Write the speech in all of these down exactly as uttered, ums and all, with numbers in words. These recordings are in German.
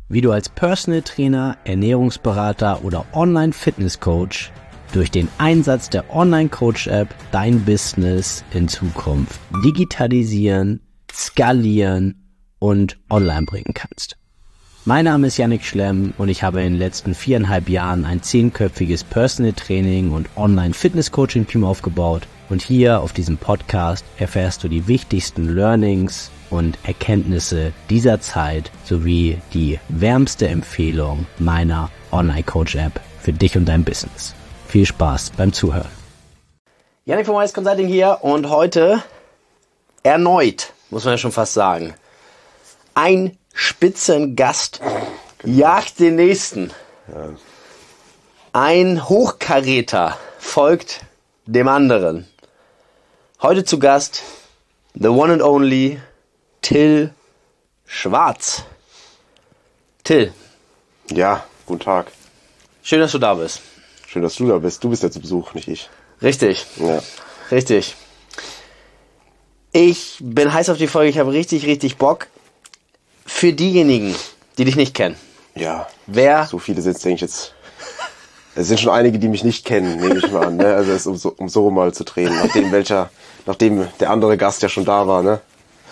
wie du als Personal Trainer, Ernährungsberater oder Online-Fitness-Coach durch den Einsatz der Online-Coach-App dein Business in Zukunft digitalisieren, skalieren und online bringen kannst. Mein Name ist Yannick Schlemm und ich habe in den letzten viereinhalb Jahren ein zehnköpfiges Personal Training und Online-Fitness-Coaching-Team aufgebaut und hier auf diesem Podcast erfährst du die wichtigsten Learnings und Erkenntnisse dieser Zeit sowie die wärmste Empfehlung meiner Online-Coach-App für dich und dein Business. Viel Spaß beim Zuhören. Yannick vom Wise Consulting hier und heute erneut, muss man ja schon fast sagen, ein Spitzengast jagt den nächsten. Ein Hochkaräter folgt dem anderen. Heute zu Gast the one and only Till Schwarz. Till. Ja, guten Tag. Schön, dass du da bist. Schön, dass du da bist. Du bist ja zu Besuch, nicht ich. Richtig. Ja. Richtig. Ich bin heiß auf die Folge. Ich habe richtig, richtig Bock. Für diejenigen, die dich nicht kennen. Ja. Wer? So viele sind es, denke ich jetzt. Es sind schon einige, die mich nicht kennen, nehme ich mal an. Ne? Also es ist um so, um so mal zu drehen, nachdem welcher, nachdem der andere Gast ja schon da war, ne?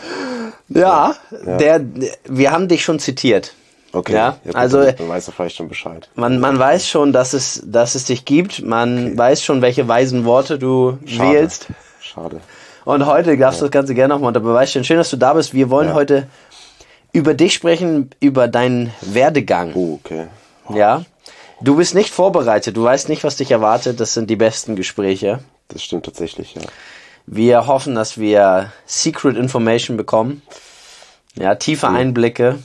Ja, ja. Der, wir haben dich schon zitiert. Okay. Ja, ja, also man weiß ja vielleicht schon Bescheid. Man, man weiß schon, dass es, dass es dich gibt. Man okay. weiß schon, welche weisen Worte du Schade. wählst. Schade. Und heute darfst ja. du das Ganze gerne nochmal unter Beweis stellen. Schön, dass du da bist. Wir wollen ja. heute über dich sprechen, über deinen Werdegang. Oh, okay. Oh. Ja. Du bist nicht vorbereitet. Du weißt nicht, was dich erwartet. Das sind die besten Gespräche. Das stimmt tatsächlich, ja. Wir hoffen, dass wir Secret Information bekommen. Ja, tiefe mhm. Einblicke.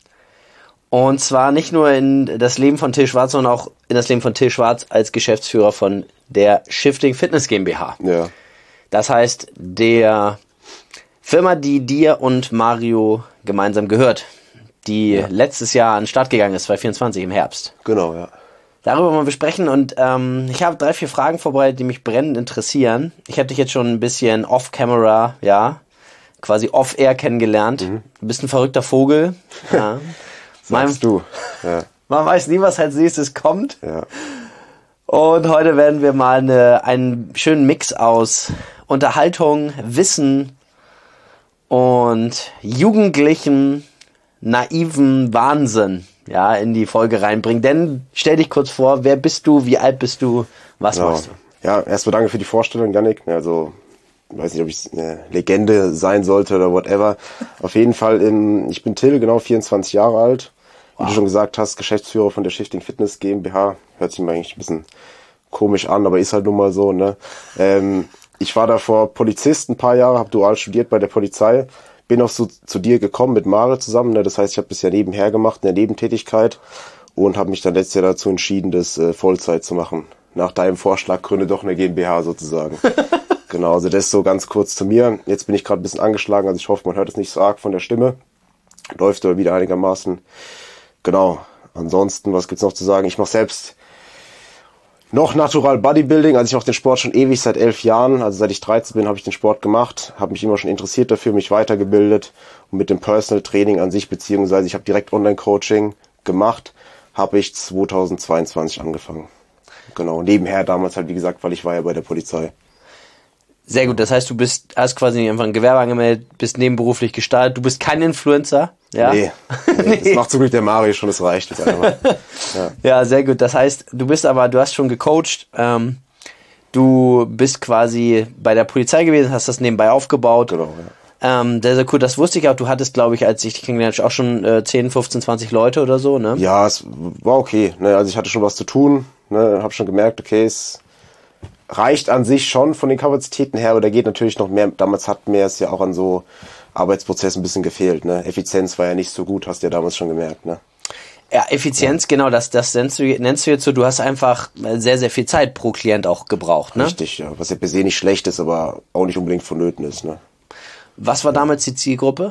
Und zwar nicht nur in das Leben von Till Schwarz, sondern auch in das Leben von Till Schwarz als Geschäftsführer von der Shifting Fitness GmbH. Ja. Das heißt, der Firma, die dir und Mario gemeinsam gehört, die ja. letztes Jahr an den Start gegangen ist, zwanzig vierundzwanzig im Herbst. Genau, ja. Darüber wollen wir sprechen und ähm, ich habe drei, vier Fragen vorbereitet, die mich brennend interessieren. Ich habe dich jetzt schon ein bisschen off-camera, ja, quasi off-air kennengelernt. Mhm. Du bist ein verrückter Vogel. Ja. Sagst du. Ja. Man weiß nie, was als nächstes kommt. Ja. Und heute werden wir mal eine, einen schönen Mix aus Unterhaltung, Wissen und jugendlichen, naiven Wahnsinn ja, in die Folge reinbringen. Denn stell dich kurz vor, wer bist du, wie alt bist du, was ja. machst du? Ja, erstmal danke für die Vorstellung, Yannick. Also ich weiß nicht, ob ich eine Legende sein sollte oder whatever. Auf jeden Fall, in, ich bin Till, genau vierundzwanzig Jahre alt. Wie wow. du schon gesagt hast, Geschäftsführer von der Shifting Fitness GmbH. Hört sich mir eigentlich ein bisschen komisch an, aber ist halt nun mal so. Ne? Ähm, ich war davor Polizist ein paar Jahre, habe dual studiert bei der Polizei. Bin auch so zu dir gekommen mit Mare zusammen. Ne? Das heißt, ich habe das ja nebenher gemacht, in der Nebentätigkeit. Und habe mich dann letztes Jahr dazu entschieden, das äh, Vollzeit zu machen. Nach deinem Vorschlag gründe doch eine GmbH sozusagen. Genau, also das ist so ganz kurz zu mir. Jetzt bin ich gerade ein bisschen angeschlagen, also ich hoffe, man hört es nicht so arg von der Stimme. Läuft aber wieder einigermaßen. Genau, ansonsten, was gibt's noch zu sagen? Ich mache selbst noch Natural Bodybuilding, also ich mache den Sport schon ewig, seit elf Jahren. Also seit ich dreizehn bin, habe ich den Sport gemacht, habe mich immer schon interessiert dafür, mich weitergebildet. Und mit dem Personal Training an sich, beziehungsweise ich habe direkt Online-Coaching gemacht, habe ich zweitausendzweiundzwanzig angefangen. Genau, nebenher damals halt, wie gesagt, weil ich war ja bei der Polizei. Sehr gut, das heißt, du bist, hast quasi einfach ein Gewerbe angemeldet, bist nebenberuflich gestartet, du bist kein Influencer, ja? Nee, nee, nee. Das macht zum Glück der Mario schon, das reicht jetzt einfach. Ja. Ja, sehr gut, das heißt, du bist aber, du hast schon gecoacht, ähm, du bist quasi bei der Polizei gewesen, hast das nebenbei aufgebaut. Genau, ja. Ähm, sehr, sehr cool, das wusste ich auch, du hattest, glaube ich, als ich dich kennengelernt habe, auch schon äh, zehn, fünfzehn, zwanzig Leute oder so, ne? Ja, es war okay, ne? Also ich hatte schon was zu tun, ne? Hab schon gemerkt, okay, es reicht an sich schon von den Kapazitäten her, aber da geht natürlich noch mehr. Damals hat mir es ja auch an so Arbeitsprozessen ein bisschen gefehlt. Ne? Effizienz war ja nicht so gut, hast du ja damals schon gemerkt. Ne? Ja, Effizienz, ja. Genau, das, das nennst du, nennst du jetzt so, du hast einfach sehr, sehr viel Zeit pro Klient auch gebraucht. Ne? Richtig, ja. Was ja per se nicht schlecht ist, aber auch nicht unbedingt vonnöten ist. Ne? Was war damals die Zielgruppe?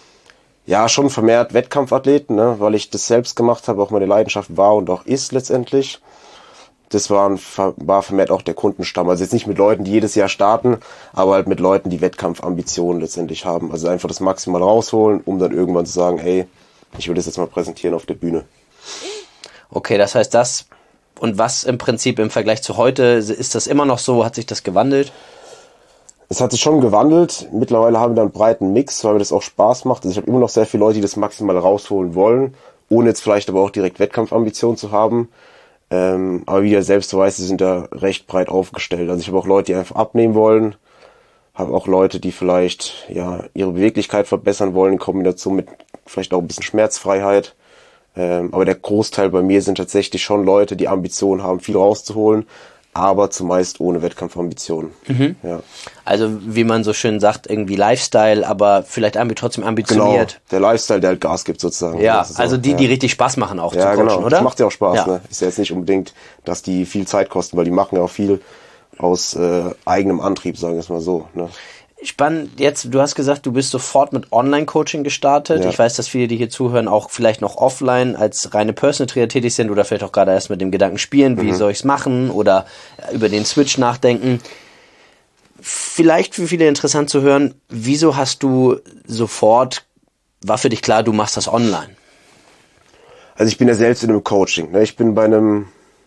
Ja, schon vermehrt Wettkampfathleten, ne? Weil ich das selbst gemacht habe, auch meine Leidenschaft war und auch ist letztendlich. Das war, war vermehrt auch der Kundenstamm. Also jetzt nicht mit Leuten, die jedes Jahr starten, aber halt mit Leuten, die Wettkampfambitionen letztendlich haben. Also einfach das maximal rausholen, um dann irgendwann zu sagen, hey, ich will das jetzt mal präsentieren auf der Bühne. Okay, das heißt das, und was im Prinzip im Vergleich zu heute, ist das immer noch so, hat sich das gewandelt? Es hat sich schon gewandelt. Mittlerweile haben wir da einen breiten Mix, weil mir das auch Spaß macht. Also ich habe immer noch sehr viele Leute, die das maximal rausholen wollen, ohne jetzt vielleicht aber auch direkt Wettkampfambitionen zu haben. Ähm, aber wie du selbst weißt, die sind da recht breit aufgestellt. Also ich habe auch Leute, die einfach abnehmen wollen, habe auch Leute, die vielleicht ja ihre Beweglichkeit verbessern wollen in Kombination mit vielleicht auch ein bisschen Schmerzfreiheit. Ähm, aber der Großteil bei mir sind tatsächlich schon Leute, die Ambitionen haben, viel rauszuholen, aber zumeist ohne Wettkampfambitionen. Mhm. Ja. Also wie man so schön sagt, irgendwie Lifestyle, aber vielleicht ambi- trotzdem ambitioniert. Genau, der Lifestyle, der halt Gas gibt sozusagen. Ja, also so, die, ja. die richtig Spaß machen auch ja, zu coachen, genau. oder? Das macht ja auch Spaß, ja. ne? Ist ja jetzt nicht unbedingt, dass die viel Zeit kosten, weil die machen ja auch viel aus äh, eigenem Antrieb, sagen wir es mal so, ne? Spannend, jetzt, du hast gesagt, du bist sofort mit Online-Coaching gestartet. Ja. Ich weiß, dass viele, die hier zuhören, auch vielleicht noch offline als reine Personal Trainer tätig sind oder vielleicht auch gerade erst mit dem Gedanken spielen, wie mhm. soll ich's machen oder über den Switch nachdenken. Vielleicht für viele interessant zu hören, wieso hast du sofort, war für dich klar, du machst das online? Also ich bin ja selbst in einem Coaching, ne? Ich bin bei einem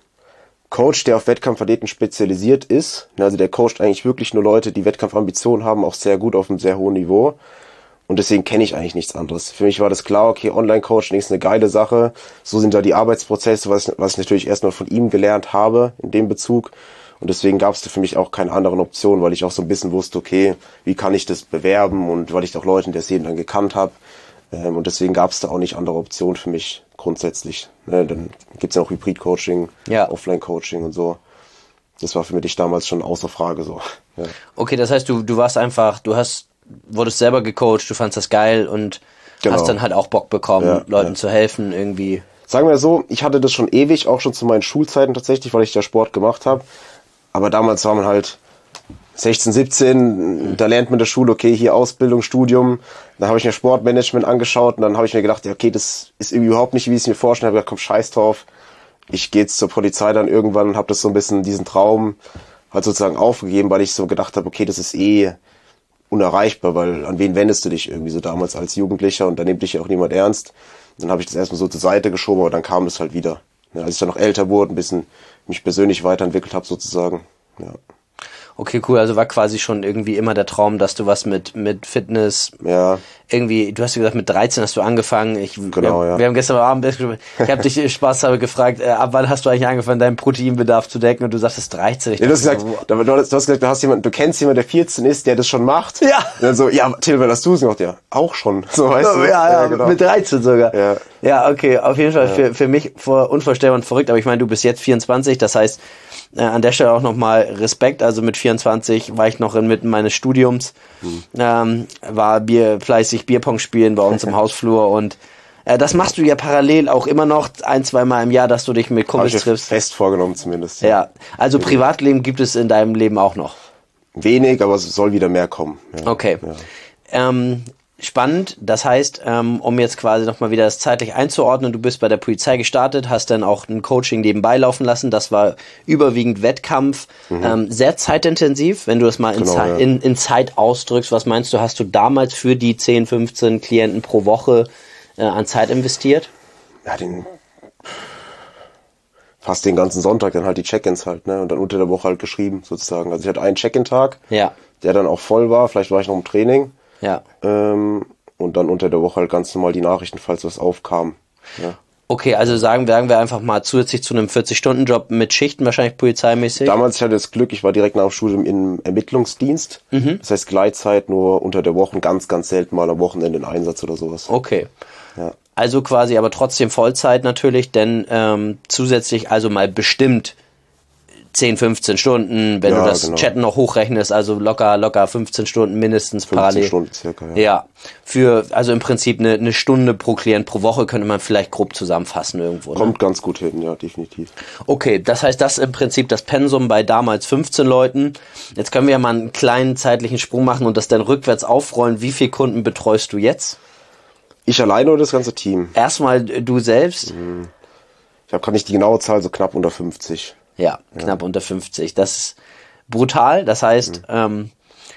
Coach, der auf Wettkampfathleten spezialisiert ist. Also der coacht eigentlich wirklich nur Leute, die Wettkampfambitionen haben, auch sehr gut auf einem sehr hohen Niveau. Und deswegen kenne ich eigentlich nichts anderes. Für mich war das klar, okay, Online-Coaching ist eine geile Sache. So sind da die Arbeitsprozesse, was, was ich natürlich erstmal von ihm gelernt habe in dem Bezug. Und deswegen gab es da für mich auch keine anderen Optionen, weil ich auch so ein bisschen wusste, okay, wie kann ich das bewerben und weil ich auch Leute in der Szene dann gekannt habe. Ähm, und deswegen gab es da auch nicht andere Optionen für mich grundsätzlich. Ne, dann gibt's ja auch Hybrid-Coaching, ja. Offline-Coaching und so. Das war für mich damals schon außer Frage so. Ja. Okay, das heißt, du du warst einfach, du hast wurdest selber gecoacht, du fandst das geil und genau. hast dann halt auch Bock bekommen, ja, Leuten ja. zu helfen irgendwie. Sagen wir so, ich hatte das schon ewig, auch schon zu meinen Schulzeiten tatsächlich, weil ich da Sport gemacht habe. Aber damals war man halt sechzehn, siebzehn, mhm. da lernt man in der Schule, okay, hier Ausbildung, Studium. Dann habe ich mir Sportmanagement angeschaut und dann habe ich mir gedacht, ja, okay, das ist irgendwie überhaupt nicht, wie ich es mir vorstelle. Ich habe gedacht, komm, scheiß drauf. Ich gehe jetzt zur Polizei dann irgendwann und habe das so ein bisschen, diesen Traum halt sozusagen aufgegeben, weil ich so gedacht habe, okay, das ist eh unerreichbar, weil an wen wendest du dich irgendwie so damals als Jugendlicher und da nimmt dich ja auch niemand ernst. Dann habe ich das erstmal so zur Seite geschoben, aber dann kam das halt wieder. Ja, als ich dann noch älter wurde, ein bisschen mich persönlich weiterentwickelt habe sozusagen, ja. Okay, cool. Also war quasi schon irgendwie immer der Traum, dass du was mit mit Fitness, ja. irgendwie, du hast ja gesagt, mit dreizehn hast du angefangen. Ich, genau, wir, ja. wir haben gestern Abend, ich habe dich spaßhalber gefragt, äh, ab wann hast du eigentlich angefangen, deinen Proteinbedarf zu decken? Und du sagtest dreizehn. Ich ja, du, hast gesagt, so, du, hast, du hast gesagt, du hast jemanden, du kennst jemanden, der vierzehn ist, der das schon macht. Ja. Und dann so, ja, Till, wann hast du es gemacht? Ja, auch schon. So, weißt ja, du? Ja, ja, genau. Mit dreizehn sogar. Ja, ja okay, auf jeden Fall ja. für für mich vor, unvorstellbar und verrückt. Aber ich meine, du bist jetzt vierundzwanzig, das heißt, Äh, an der Stelle auch nochmal Respekt, also mit vierundzwanzig war ich noch inmitten meines Studiums, hm. ähm, war Bier, fleißig Bierpong spielen bei uns im Hausflur und äh, das machst du ja parallel auch immer noch ein, zwei Mal im Jahr, dass du dich mit Kumpels triffst. Fest vorgenommen zumindest. Ja, ja. Also wenig. Privatleben gibt es in deinem Leben auch noch? Wenig, aber es soll wieder mehr kommen. Ja. Okay. Ja. Ähm, Spannend, das heißt, ähm, um jetzt quasi nochmal wieder das zeitlich einzuordnen, du bist bei der Polizei gestartet, hast dann auch ein Coaching nebenbei laufen lassen, das war überwiegend Wettkampf, mhm. ähm, sehr zeitintensiv, wenn du das mal in, genau, Ze- ja. in, in Zeit ausdrückst, was meinst du, hast du damals für die zehn, fünfzehn Klienten pro Woche äh, an Zeit investiert? Ja, den fast den ganzen Sonntag, dann halt die Check-ins halt, ne, und dann unter der Woche halt geschrieben sozusagen, also ich hatte einen Check-in-Tag, ja. der dann auch voll war, vielleicht war ich noch im Training. Ja. Ähm, und dann unter der Woche halt ganz normal die Nachrichten, falls was aufkam. Ja. Okay, also sagen, sagen wir einfach mal zusätzlich zu einem vierzig-Stunden-Job mit Schichten wahrscheinlich polizeimäßig? Damals, ich hatte das Glück, ich war direkt nach dem Studium im Ermittlungsdienst. Mhm. Das heißt Gleitzeit nur unter der Woche, ganz, ganz selten mal am Wochenende in Einsatz oder sowas. Okay. Ja. Also quasi aber trotzdem Vollzeit natürlich, denn ähm, zusätzlich also mal bestimmt zehn, fünfzehn Stunden, wenn ja, du das genau. Chatten noch hochrechnest, also locker, locker fünfzehn Stunden mindestens fünfzehn parallel. Stunden circa, ja. Ja, für, also im Prinzip eine, eine Stunde pro Klient pro Woche könnte man vielleicht grob zusammenfassen irgendwo. Kommt ne? ganz gut hin, ja, definitiv. Okay, das heißt, das ist im Prinzip das Pensum bei damals fünfzehn Leuten. Jetzt können wir ja mal einen kleinen zeitlichen Sprung machen und das dann rückwärts aufrollen. Wie viele Kunden betreust du jetzt? Ich alleine oder das ganze Team? Erstmal du selbst? Ich habe gerade nicht die genaue Zahl, so knapp unter fünfzig. Ja, knapp ja. unter fünfzig. Das ist brutal. Das heißt, mhm. ähm,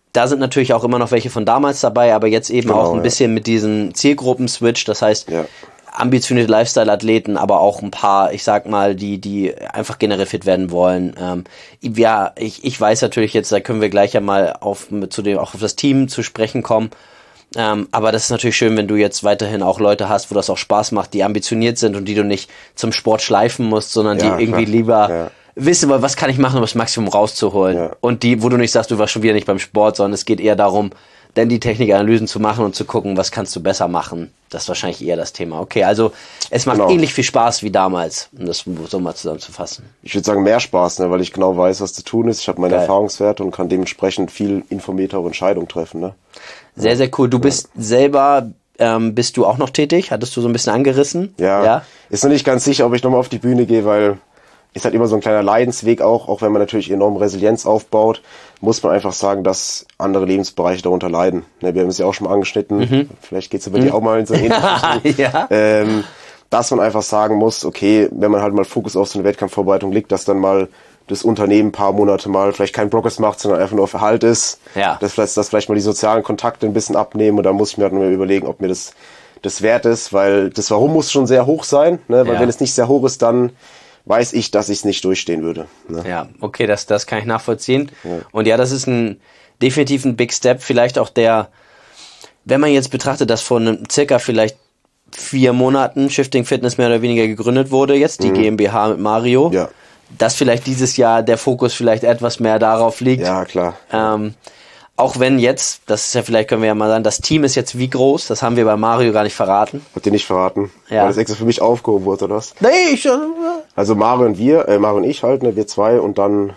da sind natürlich auch immer noch welche von damals dabei, aber jetzt eben Genau, auch ein ja. bisschen mit diesem Zielgruppen-Switch, das heißt, Ja. ambitionierte Lifestyle-Athleten, aber auch ein paar, ich sag mal, die die einfach generell fit werden wollen. Ähm, ja, ich, ich weiß natürlich jetzt, da können wir gleich ja mal auf zu dem auch auf das Team zu sprechen kommen. Ähm, aber das ist natürlich schön, wenn du jetzt weiterhin auch Leute hast, wo das auch Spaß macht, die ambitioniert sind und die du nicht zum Sport schleifen musst, sondern Ja, die irgendwie klar. lieber Ja. wissen, was kann ich machen, um das Maximum rauszuholen. Ja. Und die, wo du nicht sagst, du warst schon wieder nicht beim Sport, sondern es geht eher darum, dann die Technikanalysen zu machen und zu gucken, was kannst du besser machen. Das ist wahrscheinlich eher das Thema. Okay, also es macht Genau. ähnlich viel Spaß wie damals, um das so mal zusammenzufassen. Ich würde sagen, mehr Spaß, ne, weil ich genau weiß, was zu tun ist. Ich habe meine Geil. Erfahrungswerte und kann dementsprechend viel informiertere Entscheidungen treffen. Ne? Sehr, sehr cool. Du bist selber, ähm, bist du auch noch tätig? Hattest du so ein bisschen angerissen? Ja, Ja? ist noch nicht ganz sicher, ob ich nochmal auf die Bühne gehe, weil ist halt immer so ein kleiner Leidensweg auch, auch wenn man natürlich enorm Resilienz aufbaut, muss man einfach sagen, dass andere Lebensbereiche darunter leiden. Ne, wir haben es ja auch schon mal angeschnitten, Mhm. vielleicht geht's ja bei dir auch mal in so eine ähnliche Richtung. Ja. ähm, dass man einfach sagen muss, okay, wenn man halt mal Fokus auf so eine Wettkampfvorbereitung legt, dass dann mal das Unternehmen ein paar Monate mal vielleicht keinen Progress macht, sondern einfach nur auf Erhalt ist. Ja. Dass vielleicht, dass vielleicht mal die sozialen Kontakte ein bisschen abnehmen und da muss ich mir halt nur überlegen, ob mir das, das wert ist, weil das Warum muss schon sehr hoch sein, ne? Weil Ja. wenn es nicht sehr hoch ist, dann weiß ich, dass ich es nicht durchstehen würde. Ne? Ja, okay, das, das kann ich nachvollziehen. Und ja, das ist ein definitiv ein Big Step, vielleicht auch der, wenn man jetzt betrachtet, dass vor einem, circa vielleicht vier Monaten Shifting Fitness mehr oder weniger gegründet wurde, jetzt die GmbH mit Mario, Ja. dass vielleicht dieses Jahr der Fokus vielleicht etwas mehr darauf liegt. Ja, klar. Ähm, auch wenn jetzt, das ist ja vielleicht, können wir ja mal sagen, das Team ist jetzt wie groß, das haben wir bei Mario gar nicht verraten. Habt ihr nicht verraten? Ja. Weil das extra für mich aufgehoben wurde, oder was? Nee, ich, äh, Also Mario und wir, äh, Mario und ich halt, ne, wir zwei und dann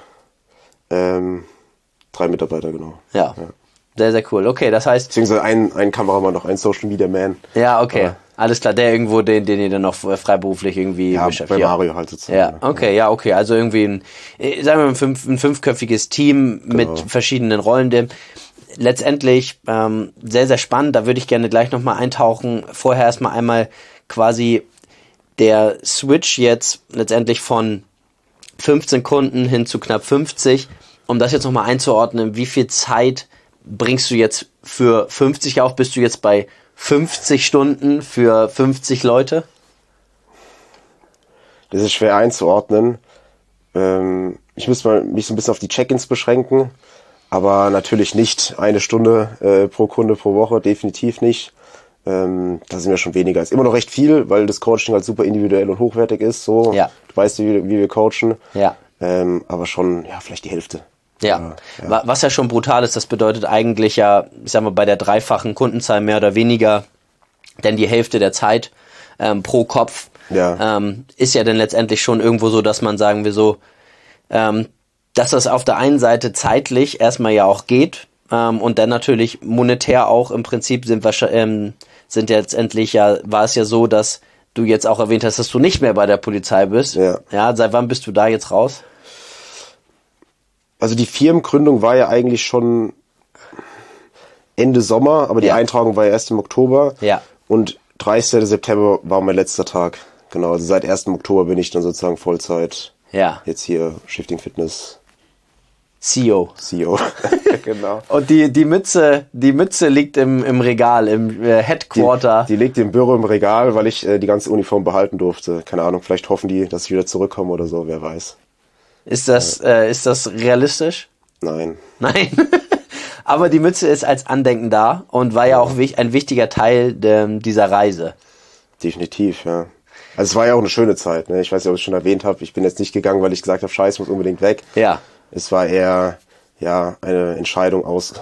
ähm, drei Mitarbeiter, genau. ja. Sehr, sehr cool. Okay, das heißt, Beziehungsweise ein, ein Kameramann noch, ein Social Media Man. ja, okay. Aber- Alles klar, der irgendwo, den, den ihr dann noch freiberuflich irgendwie Ja, beschäftigt. bei Mario halt sozusagen. Ja, okay, ja, okay. Also irgendwie ein, äh, sagen wir mal, ein, fünf, ein fünfköpfiges Team mit verschiedenen Rollen. Dem, letztendlich ähm, sehr, sehr spannend. Da würde ich gerne gleich nochmal eintauchen. Vorher erstmal einmal quasi der Switch jetzt letztendlich von fünfzehn Kunden hin zu knapp fünfzig. Um das jetzt nochmal einzuordnen, wie viel Zeit bringst du jetzt für fünfzig auf? Bist du jetzt bei fünfzig Stunden für fünfzig Leute? Das ist schwer einzuordnen. Ähm, ich muss mal mich so ein bisschen auf die Check-ins beschränken, aber natürlich nicht eine Stunde äh, pro Kunde pro Woche, definitiv nicht. Ähm, das sind ja schon weniger. Ist immer noch recht viel, weil das Coaching halt super individuell und hochwertig ist. So, Ja. du weißt, wie, wie wir coachen. Ja. Ähm, aber schon, ja, vielleicht die Hälfte. Ja. Wa- was ja schon brutal ist, das bedeutet eigentlich ja, ich sag mal, bei der dreifachen Kundenzahl mehr oder weniger, denn die Hälfte der Zeit ähm, pro Kopf Ja. ähm, ist ja dann letztendlich schon irgendwo so, dass man, sagen wir so, ähm, dass das auf der einen Seite zeitlich erstmal ja auch geht ähm, und dann natürlich monetär auch im Prinzip sind wir ähm, sind ja letztendlich ja, war es ja so, dass du jetzt auch erwähnt hast, dass du nicht mehr bei der Polizei bist. Ja. Ja, seit wann bist du da jetzt raus? Also die Firmengründung war ja eigentlich schon Ende Sommer, aber die Ja. Eintragung war ja erst im Oktober. Ja. Und dreißigsten September war mein letzter Tag. Genau, also seit ersten Oktober bin ich dann sozusagen Vollzeit Ja. jetzt hier Shifting Fitness C E O. C E O. Genau. Und die, die Mütze, die Mütze liegt im, im Regal, im äh, Headquarter. Die, die liegt im Büro im Regal, weil ich äh, die ganze Uniform behalten durfte. Keine Ahnung, vielleicht hoffen die, dass ich wieder zurückkomme oder so, wer weiß. Ist das, äh, ist das realistisch? Nein. Nein. Aber die Mütze ist als Andenken da und war ja auch wich- ein wichtiger Teil de, dieser Reise. Definitiv, ja. Also es war ja auch eine schöne Zeit, ne? Ich weiß nicht, ob ich es schon erwähnt habe. Ich bin jetzt nicht gegangen, weil ich gesagt habe, Scheiß, muss unbedingt weg. Ja. Es war eher ja eine Entscheidung aus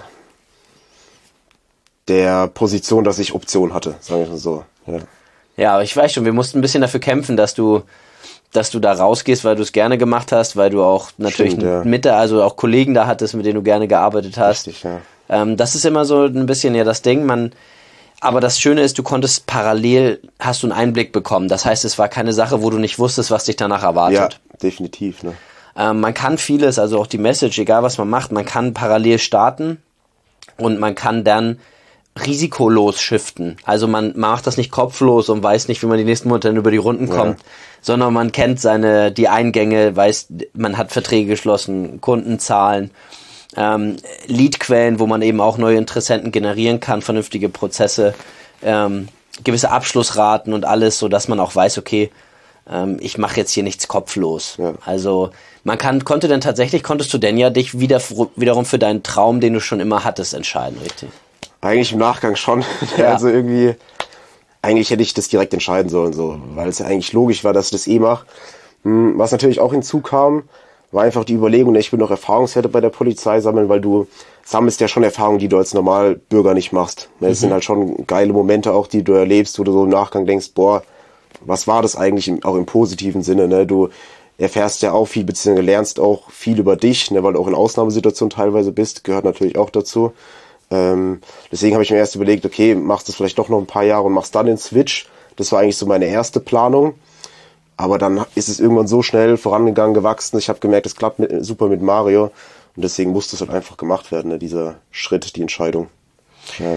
der Position, dass ich Option hatte, sagen wir mal so. Ja. Ja, ich weiß schon, wir mussten ein bisschen dafür kämpfen, dass du, dass du da rausgehst, weil du es gerne gemacht hast, weil du auch natürlich Stimmt, ja. mit, also auch Kollegen da hattest, mit denen du gerne gearbeitet hast. Richtig, ja. Ähm, das ist immer so ein bisschen ja das Ding, man, aber das Schöne ist, du konntest parallel, hast du einen Einblick bekommen. Das heißt, es war keine Sache, wo du nicht wusstest, was dich danach erwartet. Ja, definitiv, ne? Ähm, man kann vieles, also auch die Message, egal was man macht, man kann parallel starten und man kann dann risikolos shiften. Also man macht das nicht kopflos und weiß nicht, wie man die nächsten Monate dann über die Runden kommt, ja. sondern man kennt seine, die Eingänge, weiß, man hat Verträge geschlossen, Kundenzahlen ähm, Leadquellen, wo man eben auch neue Interessenten generieren kann, vernünftige Prozesse, ähm, gewisse Abschlussraten und alles, so dass man auch weiß, okay, ähm, ich mache jetzt hier nichts kopflos. Ja. Also man kann, konnte dann tatsächlich, konntest du denn ja dich wieder wiederum für deinen Traum, den du schon immer hattest, entscheiden, richtig? Eigentlich im Nachgang schon. Ja. Also irgendwie, eigentlich hätte ich das direkt entscheiden sollen, so, weil es ja eigentlich logisch war, dass ich das eh mache. Was natürlich auch hinzukam, war einfach die Überlegung, ich will noch Erfahrungswerte bei der Polizei sammeln, weil du sammelst ja schon Erfahrungen, die du als Normalbürger nicht machst. Das mhm. sind halt schon geile Momente auch, die du erlebst, wo du so im Nachgang denkst, boah, was war das eigentlich im, auch im positiven Sinne, ne? Du erfährst ja auch viel, beziehungsweise lernst auch viel über dich, ne? Weil du auch in Ausnahmesituationen teilweise bist, gehört natürlich auch dazu. Ähm, deswegen habe ich mir erst überlegt, okay, machst du vielleicht doch noch ein paar Jahre und machst dann den Switch. Das war eigentlich so meine erste Planung. Aber dann ist es irgendwann so schnell vorangegangen, gewachsen. Ich habe gemerkt, es klappt mit, super mit Mario. Und deswegen musste es halt einfach gemacht werden, ne? Dieser Schritt, die Entscheidung. Ja.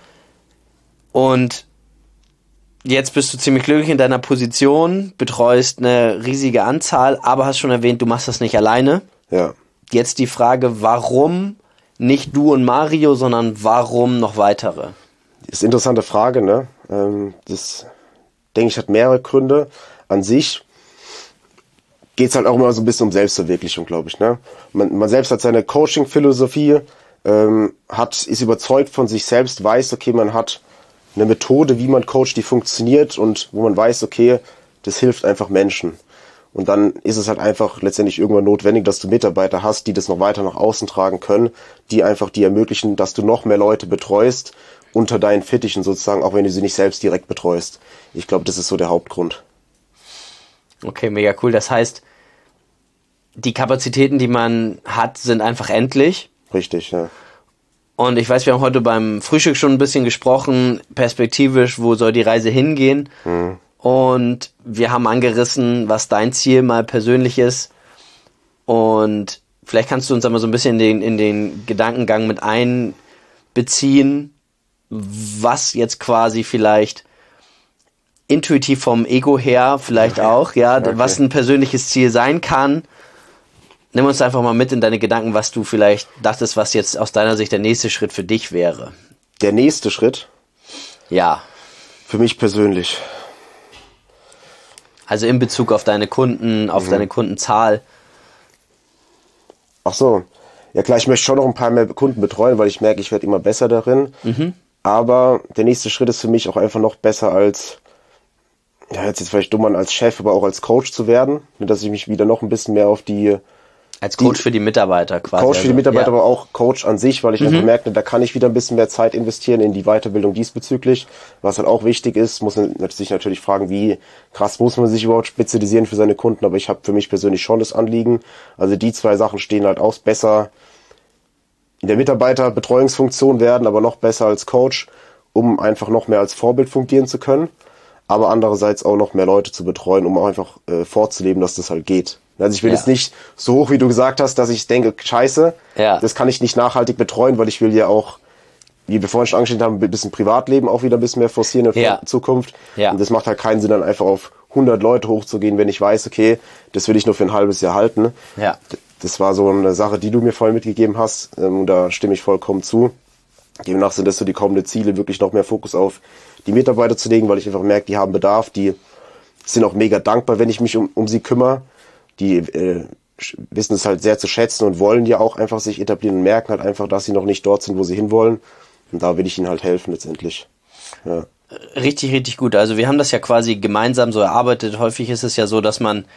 Und jetzt bist du ziemlich glücklich in deiner Position, betreust eine riesige Anzahl, aber hast schon erwähnt, du machst das nicht alleine. Ja. Jetzt die Frage, warum nicht du und Mario, sondern warum noch weitere? Das ist eine interessante Frage, ne? Das, denke ich, hat mehrere Gründe. An sich geht es halt auch immer so ein bisschen um Selbstverwirklichung, glaube ich, ne? Man, man selbst hat seine Coaching-Philosophie, ähm, hat, ist überzeugt von sich selbst, weiß, okay, man hat eine Methode, wie man coacht, die funktioniert und wo man weiß, okay, das hilft einfach Menschen. Und dann ist es halt einfach letztendlich irgendwann notwendig, dass du Mitarbeiter hast, die das noch weiter nach außen tragen können, die einfach die ermöglichen, dass du noch mehr Leute betreust, unter deinen Fittichen sozusagen, auch wenn du sie nicht selbst direkt betreust. Ich glaube, das ist so der Hauptgrund. Okay, mega cool. Das heißt, die Kapazitäten, die man hat, sind einfach endlich. Richtig, ja. Und ich weiß, wir haben heute beim Frühstück schon ein bisschen gesprochen, perspektivisch, wo soll die Reise hingehen? Mhm. Und wir haben angerissen, was dein Ziel mal persönlich ist. Und vielleicht kannst du uns einmal so ein bisschen in den, in den Gedankengang mit einbeziehen, was jetzt quasi vielleicht intuitiv vom Ego her vielleicht auch, ja, okay. Was ein persönliches Ziel sein kann. Nimm uns einfach mal mit in deine Gedanken, was du vielleicht dachtest, was jetzt aus deiner Sicht der nächste Schritt für dich wäre. Der nächste Schritt? Ja. Für mich persönlich. Also in Bezug auf deine Kunden, auf mhm. deine Kundenzahl. Ach so. Ja klar, ich möchte schon noch ein paar mehr Kunden betreuen, weil ich merke, ich werde immer besser darin. Mhm. Aber der nächste Schritt ist für mich auch einfach noch besser als, ja, jetzt ist vielleicht dumm an als Chef, aber auch als Coach zu werden. Dass ich mich wieder noch ein bisschen mehr auf die... Als Coach die, für die Mitarbeiter quasi. Coach für die Mitarbeiter, ja. Aber auch Coach an sich, weil ich mhm. einfach merke, da kann ich wieder ein bisschen mehr Zeit investieren in die Weiterbildung diesbezüglich. Was halt auch wichtig ist, muss man sich natürlich fragen, wie krass muss man sich überhaupt spezialisieren für seine Kunden. Aber ich habe für mich persönlich schon das Anliegen. Also die zwei Sachen stehen halt aus, besser in der Mitarbeiterbetreuungsfunktion werden, aber noch besser als Coach, um einfach noch mehr als Vorbild fungieren zu können. Aber andererseits auch noch mehr Leute zu betreuen, um auch einfach äh, vorzuleben, dass das halt geht. Also ich will ja. jetzt nicht so hoch, wie du gesagt hast, dass ich denke, scheiße, ja. das kann ich nicht nachhaltig betreuen, weil ich will ja auch, wie wir vorhin schon angestellt haben, ein bisschen Privatleben auch wieder ein bisschen mehr forcieren in der ja. Zukunft. Ja. Und das macht halt keinen Sinn, dann einfach auf hundert Leute hochzugehen, wenn ich weiß, okay, das will ich nur für ein halbes Jahr halten. Ja. Das war so eine Sache, die du mir voll mitgegeben hast, und da stimme ich vollkommen zu. Demnach sind das so die kommenden Ziele, wirklich noch mehr Fokus auf die Mitarbeiter zu legen, weil ich einfach merke, die haben Bedarf, die sind auch mega dankbar, wenn ich mich um, um sie kümmere. Die äh, wissen es halt sehr zu schätzen und wollen ja auch einfach sich etablieren und merken halt einfach, dass sie noch nicht dort sind, wo sie hinwollen. Und da will ich ihnen halt helfen letztendlich. Ja. Richtig, richtig gut. Also wir haben das ja quasi gemeinsam so erarbeitet. Häufig ist es ja so, dass man,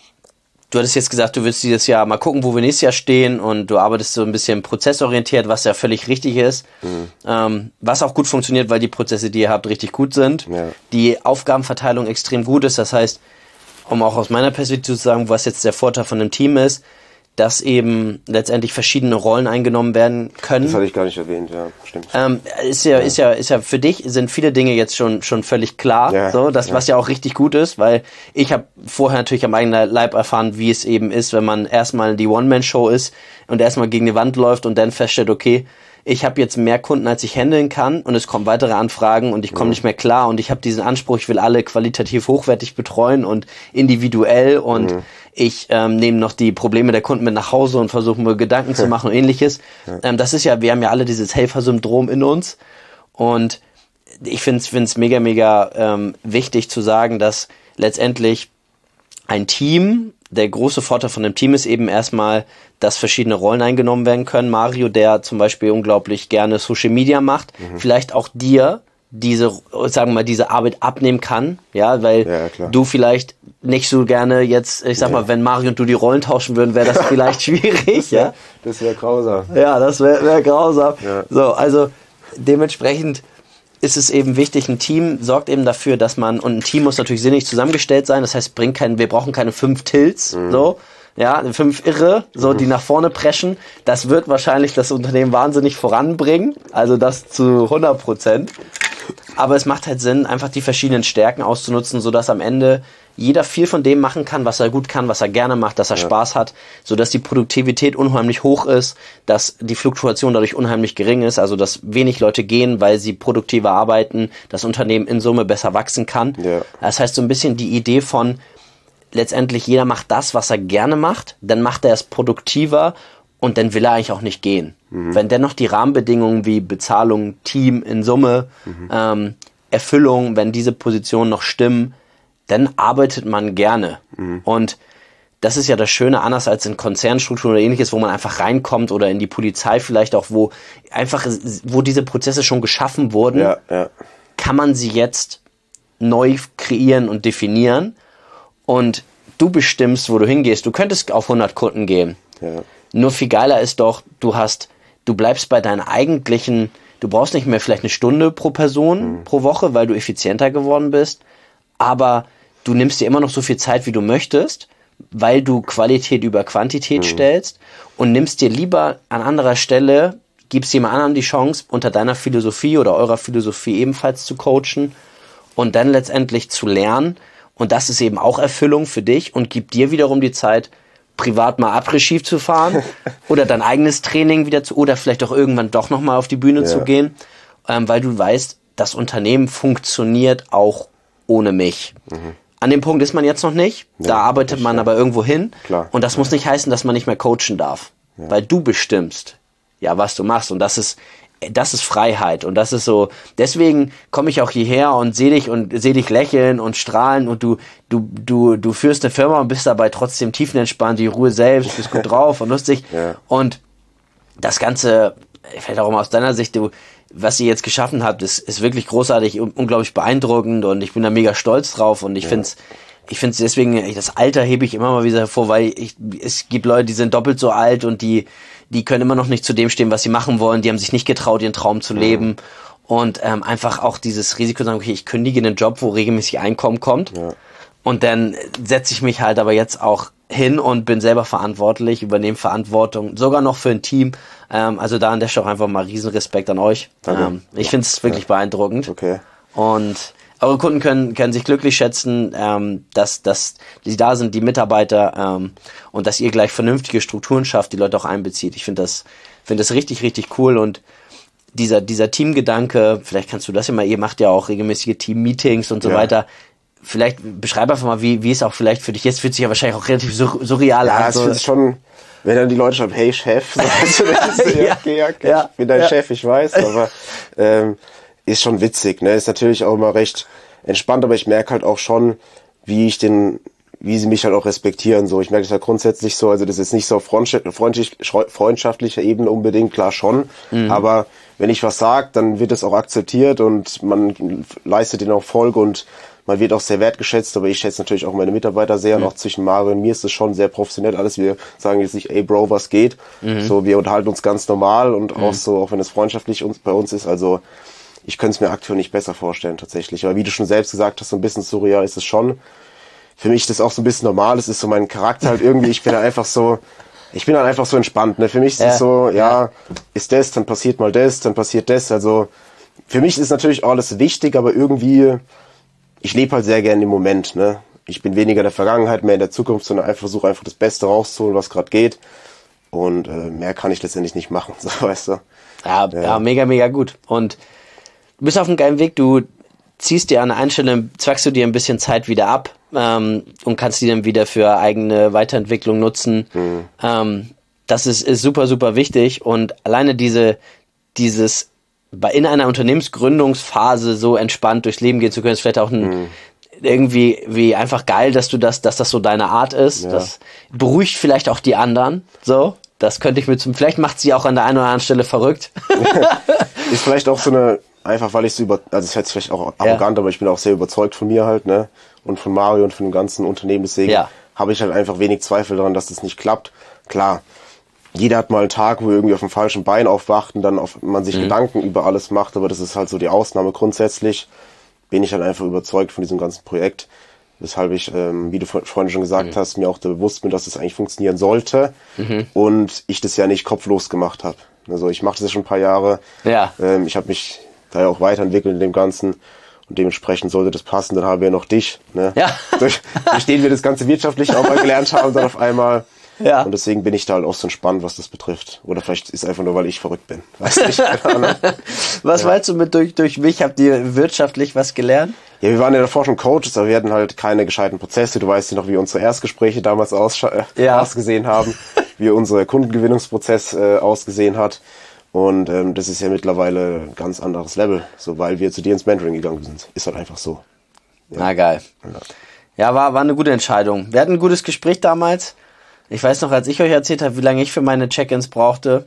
du hattest jetzt gesagt, du willst dieses Jahr mal gucken, wo wir nächstes Jahr stehen, und du arbeitest so ein bisschen prozessorientiert, was ja völlig richtig ist. Mhm. Ähm, was auch gut funktioniert, weil die Prozesse, die ihr habt, richtig gut sind. Ja. Die Aufgabenverteilung extrem gut ist. Das heißt, um auch aus meiner Perspektive zu sagen, was jetzt der Vorteil von einem Team ist, dass eben letztendlich verschiedene Rollen eingenommen werden können. Das hatte ich gar nicht erwähnt, ja, stimmt. Ähm, ist ja, ja, ist ja, ist ja für dich sind viele Dinge jetzt schon schon völlig klar, ja, so, das ja. was ja auch richtig gut ist, weil ich habe vorher natürlich am eigenen Leib erfahren, wie es eben ist, wenn man erstmal die One-Man-Show ist und erstmal gegen die Wand läuft und dann feststellt, okay, ich habe jetzt mehr Kunden, als ich handeln kann, und es kommen weitere Anfragen und ich komme ja. nicht mehr klar, und ich habe diesen Anspruch, ich will alle qualitativ hochwertig betreuen und individuell, und ja. ich ähm, nehme noch die Probleme der Kunden mit nach Hause und versuche mir Gedanken zu machen und ähnliches. Ja. Ähm, das ist ja, wir haben ja alle dieses Helfersyndrom in uns und ich finde es mega, mega ähm, wichtig zu sagen, dass letztendlich ein Team, der große Vorteil von einem Team ist eben erstmal, dass verschiedene Rollen eingenommen werden können. Mario, der zum Beispiel unglaublich gerne Social Media macht, mhm. vielleicht auch dir diese, sagen wir mal, diese Arbeit abnehmen kann, ja, weil ja, du vielleicht nicht so gerne jetzt, ich sag ja. mal, wenn Mario und du die Rollen tauschen würden, wäre das vielleicht schwierig, das wär, ja. Das wäre grausam. Ja, das wäre wär grausam. Ja. So, also dementsprechend ist es eben wichtig, ein Team sorgt eben dafür, dass man, und ein Team muss natürlich sinnig zusammengestellt sein, das heißt, bringt kein, wir brauchen keine fünf Tilts, mhm. so, ja, fünf Irre, so, mhm. die nach vorne preschen, das wird wahrscheinlich das Unternehmen wahnsinnig voranbringen, also das zu hundert Prozent. Aber es macht halt Sinn, einfach die verschiedenen Stärken auszunutzen, sodass am Ende jeder viel von dem machen kann, was er gut kann, was er gerne macht, dass er ja. Spaß hat, sodass die Produktivität unheimlich hoch ist, dass die Fluktuation dadurch unheimlich gering ist, also dass wenig Leute gehen, weil sie produktiver arbeiten, das Unternehmen in Summe besser wachsen kann. Ja. Das heißt so ein bisschen die Idee von letztendlich jeder macht das, was er gerne macht, dann macht er es produktiver und dann will er eigentlich auch nicht gehen. Mhm. Wenn dennoch die Rahmenbedingungen wie Bezahlung, Team in Summe, mhm. ähm, Erfüllung, wenn diese Positionen noch stimmen, dann arbeitet man gerne. Mhm. Und das ist ja das Schöne, anders als in Konzernstrukturen oder ähnliches, wo man einfach reinkommt oder in die Polizei vielleicht auch, wo einfach, wo diese Prozesse schon geschaffen wurden, ja, ja. kann man sie jetzt neu kreieren und definieren. Und du bestimmst, wo du hingehst. Du könntest auf hundert Kunden gehen. Ja. Nur viel geiler ist doch, du hast, du bleibst bei deinen eigentlichen, du brauchst nicht mehr vielleicht eine Stunde pro Person mhm. pro Woche, weil du effizienter geworden bist, aber du nimmst dir immer noch so viel Zeit, wie du möchtest, weil du Qualität über Quantität mhm. stellst und nimmst dir lieber an anderer Stelle, gibst jemand anderem die Chance, unter deiner Philosophie oder eurer Philosophie ebenfalls zu coachen und dann letztendlich zu lernen. Und das ist eben auch Erfüllung für dich und gibt dir wiederum die Zeit, privat mal Après-Ski zu fahren oder dein eigenes Training wieder zu, oder vielleicht auch irgendwann doch nochmal auf die Bühne ja. zu gehen, ähm, weil du weißt, das Unternehmen funktioniert auch ohne mich. Mhm. An dem Punkt ist man jetzt noch nicht, ja, da arbeitet man aber irgendwo hin. Klar. Und das muss nicht heißen, dass man nicht mehr coachen darf, ja. weil du bestimmst, ja, was du machst und das ist Das ist Freiheit und das ist so, deswegen komme ich auch hierher und sehe dich und sehe dich lächeln und strahlen und du, du, du, du führst eine Firma und bist dabei trotzdem tiefenentspannt, die Ruhe selbst, bist gut drauf und lustig ja. und das Ganze, vielleicht auch immer aus deiner Sicht, du, was ihr jetzt geschaffen habt, ist, ist wirklich großartig, unglaublich beeindruckend und ich bin da mega stolz drauf und ich ja. finde es Ich finde es deswegen, das Alter hebe ich immer mal wieder hervor, weil ich, es gibt Leute, die sind doppelt so alt und die, die können immer noch nicht zu dem stehen, was sie machen wollen. Die haben sich nicht getraut, ihren Traum zu leben. Mhm. Und ähm, einfach auch dieses Risiko zu sagen, okay, ich kündige einen Job, wo regelmäßig Einkommen kommt. Ja. Und dann setze ich mich halt aber jetzt auch hin und bin selber verantwortlich, übernehme Verantwortung, sogar noch für ein Team. Ähm, also da an der Stelle auch einfach mal Riesenrespekt an euch. Ähm, ich finde es wirklich ja. beeindruckend. Okay. Und eure Kunden können können sich glücklich schätzen, ähm, dass dass die da sind, die Mitarbeiter, ähm, und dass ihr gleich vernünftige Strukturen schafft, die Leute auch einbezieht. Ich finde das finde das richtig richtig cool und dieser dieser Teamgedanke. Vielleicht kannst du das ja mal. Ihr macht ja auch regelmäßige Team-Meetings und so ja. weiter. Vielleicht beschreib einfach mal, wie wie es auch vielleicht für dich ist. Fühlt sich ja wahrscheinlich auch relativ sur- surreal ja, an. Ja, es fühlt sich schon. Wenn dann die Leute schreiben, hey Chef, so, weißt du, das ist, ja, okay, okay, ja, ich bin dein ja. Chef, ich weiß, aber ähm, ist schon witzig, ne? Ist natürlich auch immer recht entspannt, aber ich merke halt auch schon, wie ich den, wie sie mich halt auch respektieren, so. Ich merke das halt grundsätzlich so, also das ist nicht so auf freundlich, freundschaftlicher Ebene unbedingt, klar schon, mhm. aber wenn ich was sage, dann wird es auch akzeptiert und man leistet denen auch Folge und man wird auch sehr wertgeschätzt, aber ich schätze natürlich auch meine Mitarbeiter sehr mhm. und auch zwischen Mario und mir ist es schon sehr professionell alles. Wir sagen jetzt nicht, ey Bro, was geht? Mhm. So, wir unterhalten uns ganz normal und mhm. auch so, auch wenn es freundschaftlich uns, bei uns ist, also ich könnte es mir aktuell nicht besser vorstellen tatsächlich. Aber wie du schon selbst gesagt hast, so ein bisschen surreal ist es schon. Für mich ist das auch so ein bisschen normal. Es ist so mein Charakter halt irgendwie. Ich bin halt einfach so, ich bin halt einfach so entspannt. Ne? Für mich ist es ja. so, ja, ja, ist das, dann passiert mal das, dann passiert das. Also für mich ist natürlich auch alles wichtig, aber irgendwie, ich lebe halt sehr gerne im Moment. Ne? Ich bin weniger in der Vergangenheit, mehr in der Zukunft, sondern einfach versuche einfach das Beste rauszuholen, was gerade geht. Und äh, mehr kann ich letztendlich nicht machen, so, weißt du. Ja, ja, ja, mega, mega gut. Und du bist auf einem geilen Weg, du ziehst dir an einer Stelle, zwackst du dir ein bisschen Zeit wieder ab, ähm, und kannst die dann wieder für eigene Weiterentwicklung nutzen. Mhm. Ähm, das ist, ist super, super wichtig und alleine diese, dieses bei in einer Unternehmensgründungsphase so entspannt durchs Leben gehen zu können, ist vielleicht auch ein mhm. irgendwie wie einfach geil, dass du das, dass das so deine Art ist. Ja. Das beruhigt vielleicht auch die anderen. So, das könnte ich mir zum. Vielleicht macht sie auch an der einen oder anderen Stelle verrückt. Ist vielleicht auch so eine einfach, weil ich so über, also es hört vielleicht auch arrogant, ja. aber ich bin auch sehr überzeugt von mir halt, ne, und von Mario und von dem ganzen Unternehmen. Deswegen ja. habe ich halt einfach wenig Zweifel daran, dass das nicht klappt. Klar. Jeder hat mal einen Tag, wo er irgendwie auf dem falschen Bein aufwacht und dann auf, man sich mhm. Gedanken über alles macht, aber das ist halt so die Ausnahme. Grundsätzlich bin ich halt einfach überzeugt von diesem ganzen Projekt, weshalb ich, ähm, wie du vorhin schon gesagt mhm. hast, mir auch bewusst bin, dass es das eigentlich funktionieren sollte mhm. und ich das ja nicht kopflos gemacht habe. Also ich mache das ja schon ein paar Jahre. Ja. Ähm, ich habe mich da ja auch weiterentwickelt in dem Ganzen und dementsprechend sollte das passen. Dann haben wir ja noch dich, ne? Ja. durch, durch den wir das Ganze wirtschaftlich auch mal gelernt haben, dann auf einmal. Ja. Und deswegen bin ich da halt auch so entspannt, was das betrifft. Oder vielleicht ist es einfach nur, weil ich verrückt bin. Weiß nicht. Was ja. meinst du mit durch, durch mich? Habt ihr wirtschaftlich was gelernt? Ja, wir waren ja davor schon Coaches, aber wir hatten halt keine gescheiten Prozesse. Du weißt ja noch, wie unsere Erstgespräche damals aus, äh, ja. ausgesehen haben, wie unser Kundengewinnungsprozess äh, ausgesehen hat. Und ähm, das ist ja mittlerweile ein ganz anderes Level, so weil wir zu dir ins Mentoring gegangen sind. Ist halt einfach so. Ja. Na geil. Ja, ja war, war eine gute Entscheidung. Wir hatten ein gutes Gespräch damals. Ich weiß noch, als ich euch erzählt habe, wie lange ich für meine Check-ins brauchte.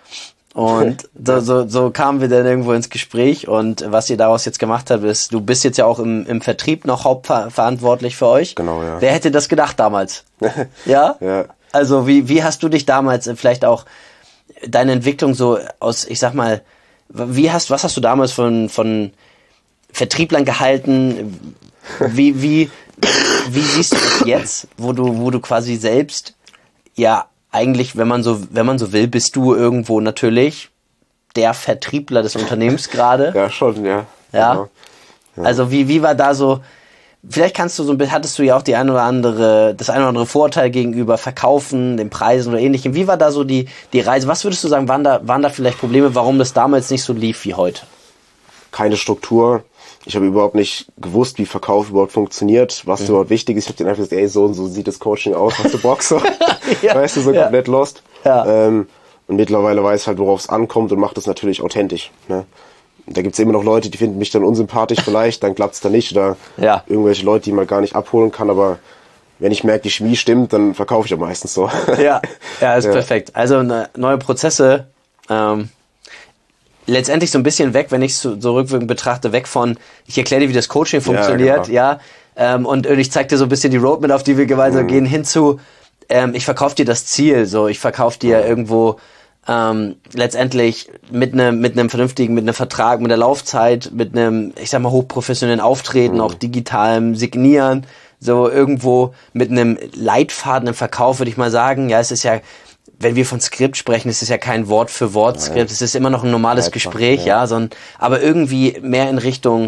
Und so, so, so kamen wir dann irgendwo ins Gespräch. Und was ihr daraus jetzt gemacht habt, ist, du bist jetzt ja auch im, im Vertrieb noch hauptverantwortlich für euch. Genau, ja. Wer hätte das gedacht damals? Ja? Ja. Also wie, wie hast du dich damals vielleicht auch deine Entwicklung so aus, ich sag mal, wie hast, was hast du damals von, von Vertrieblern gehalten? Wie, wie, wie siehst du das jetzt, wo du, wo du quasi selbst ja, eigentlich, wenn man so, wenn man so will, bist du irgendwo natürlich der Vertriebler des Unternehmens gerade. Ja, schon, ja. Ja. Genau. Ja. Also wie, wie war da so, vielleicht kannst du so, hattest du ja auch die ein oder andere, das ein oder andere Vorteil gegenüber Verkaufen, den Preisen oder ähnlichem. Wie war da so die, die Reise? Was würdest du sagen, waren da, waren da vielleicht Probleme, warum das damals nicht so lief wie heute? Keine Struktur. Ich habe überhaupt nicht gewusst, wie Verkauf überhaupt funktioniert, was mhm. überhaupt wichtig ist. Ich habe den einfach gesagt, ey, so und so sieht das Coaching aus, hast du Bock so? ja. Weißt du, so ja. komplett lost. Ja. Ähm, und mittlerweile weiß ich halt, worauf es ankommt und macht das natürlich authentisch. Ne? Da gibt's immer noch Leute, die finden mich dann unsympathisch vielleicht, dann klappt's da nicht. Oder ja. irgendwelche Leute, die man gar nicht abholen kann. Aber wenn ich merke, die Chemie stimmt, dann verkaufe ich auch meistens so. ja, ja, ist ja. perfekt. Also ne, neue Prozesse, ähm, letztendlich so ein bisschen weg, wenn ich es so, so rückwirkend betrachte, weg von, ich erkläre dir, wie das Coaching funktioniert, ja, genau. ja ähm, und, und ich zeige dir so ein bisschen die Roadmap, auf die wir gemeinsam mhm. gehen, hin zu, ähm, ich verkaufe dir das Ziel, so, ich verkaufe dir mhm. irgendwo ähm, letztendlich mit einem mit einem vernünftigen, mit einem Vertrag, mit der Laufzeit, mit einem, ich sag mal, hochprofessionellen Auftreten, mhm. auch digitalem Signieren, so irgendwo mit einem Leitfaden im Verkauf, würde ich mal sagen, ja, es ist ja, wenn wir von Skript sprechen, ist es ja kein Wort für Wort Skript, es ist immer noch ein normales Einfach, Gespräch, ja, ja sondern, aber irgendwie mehr in Richtung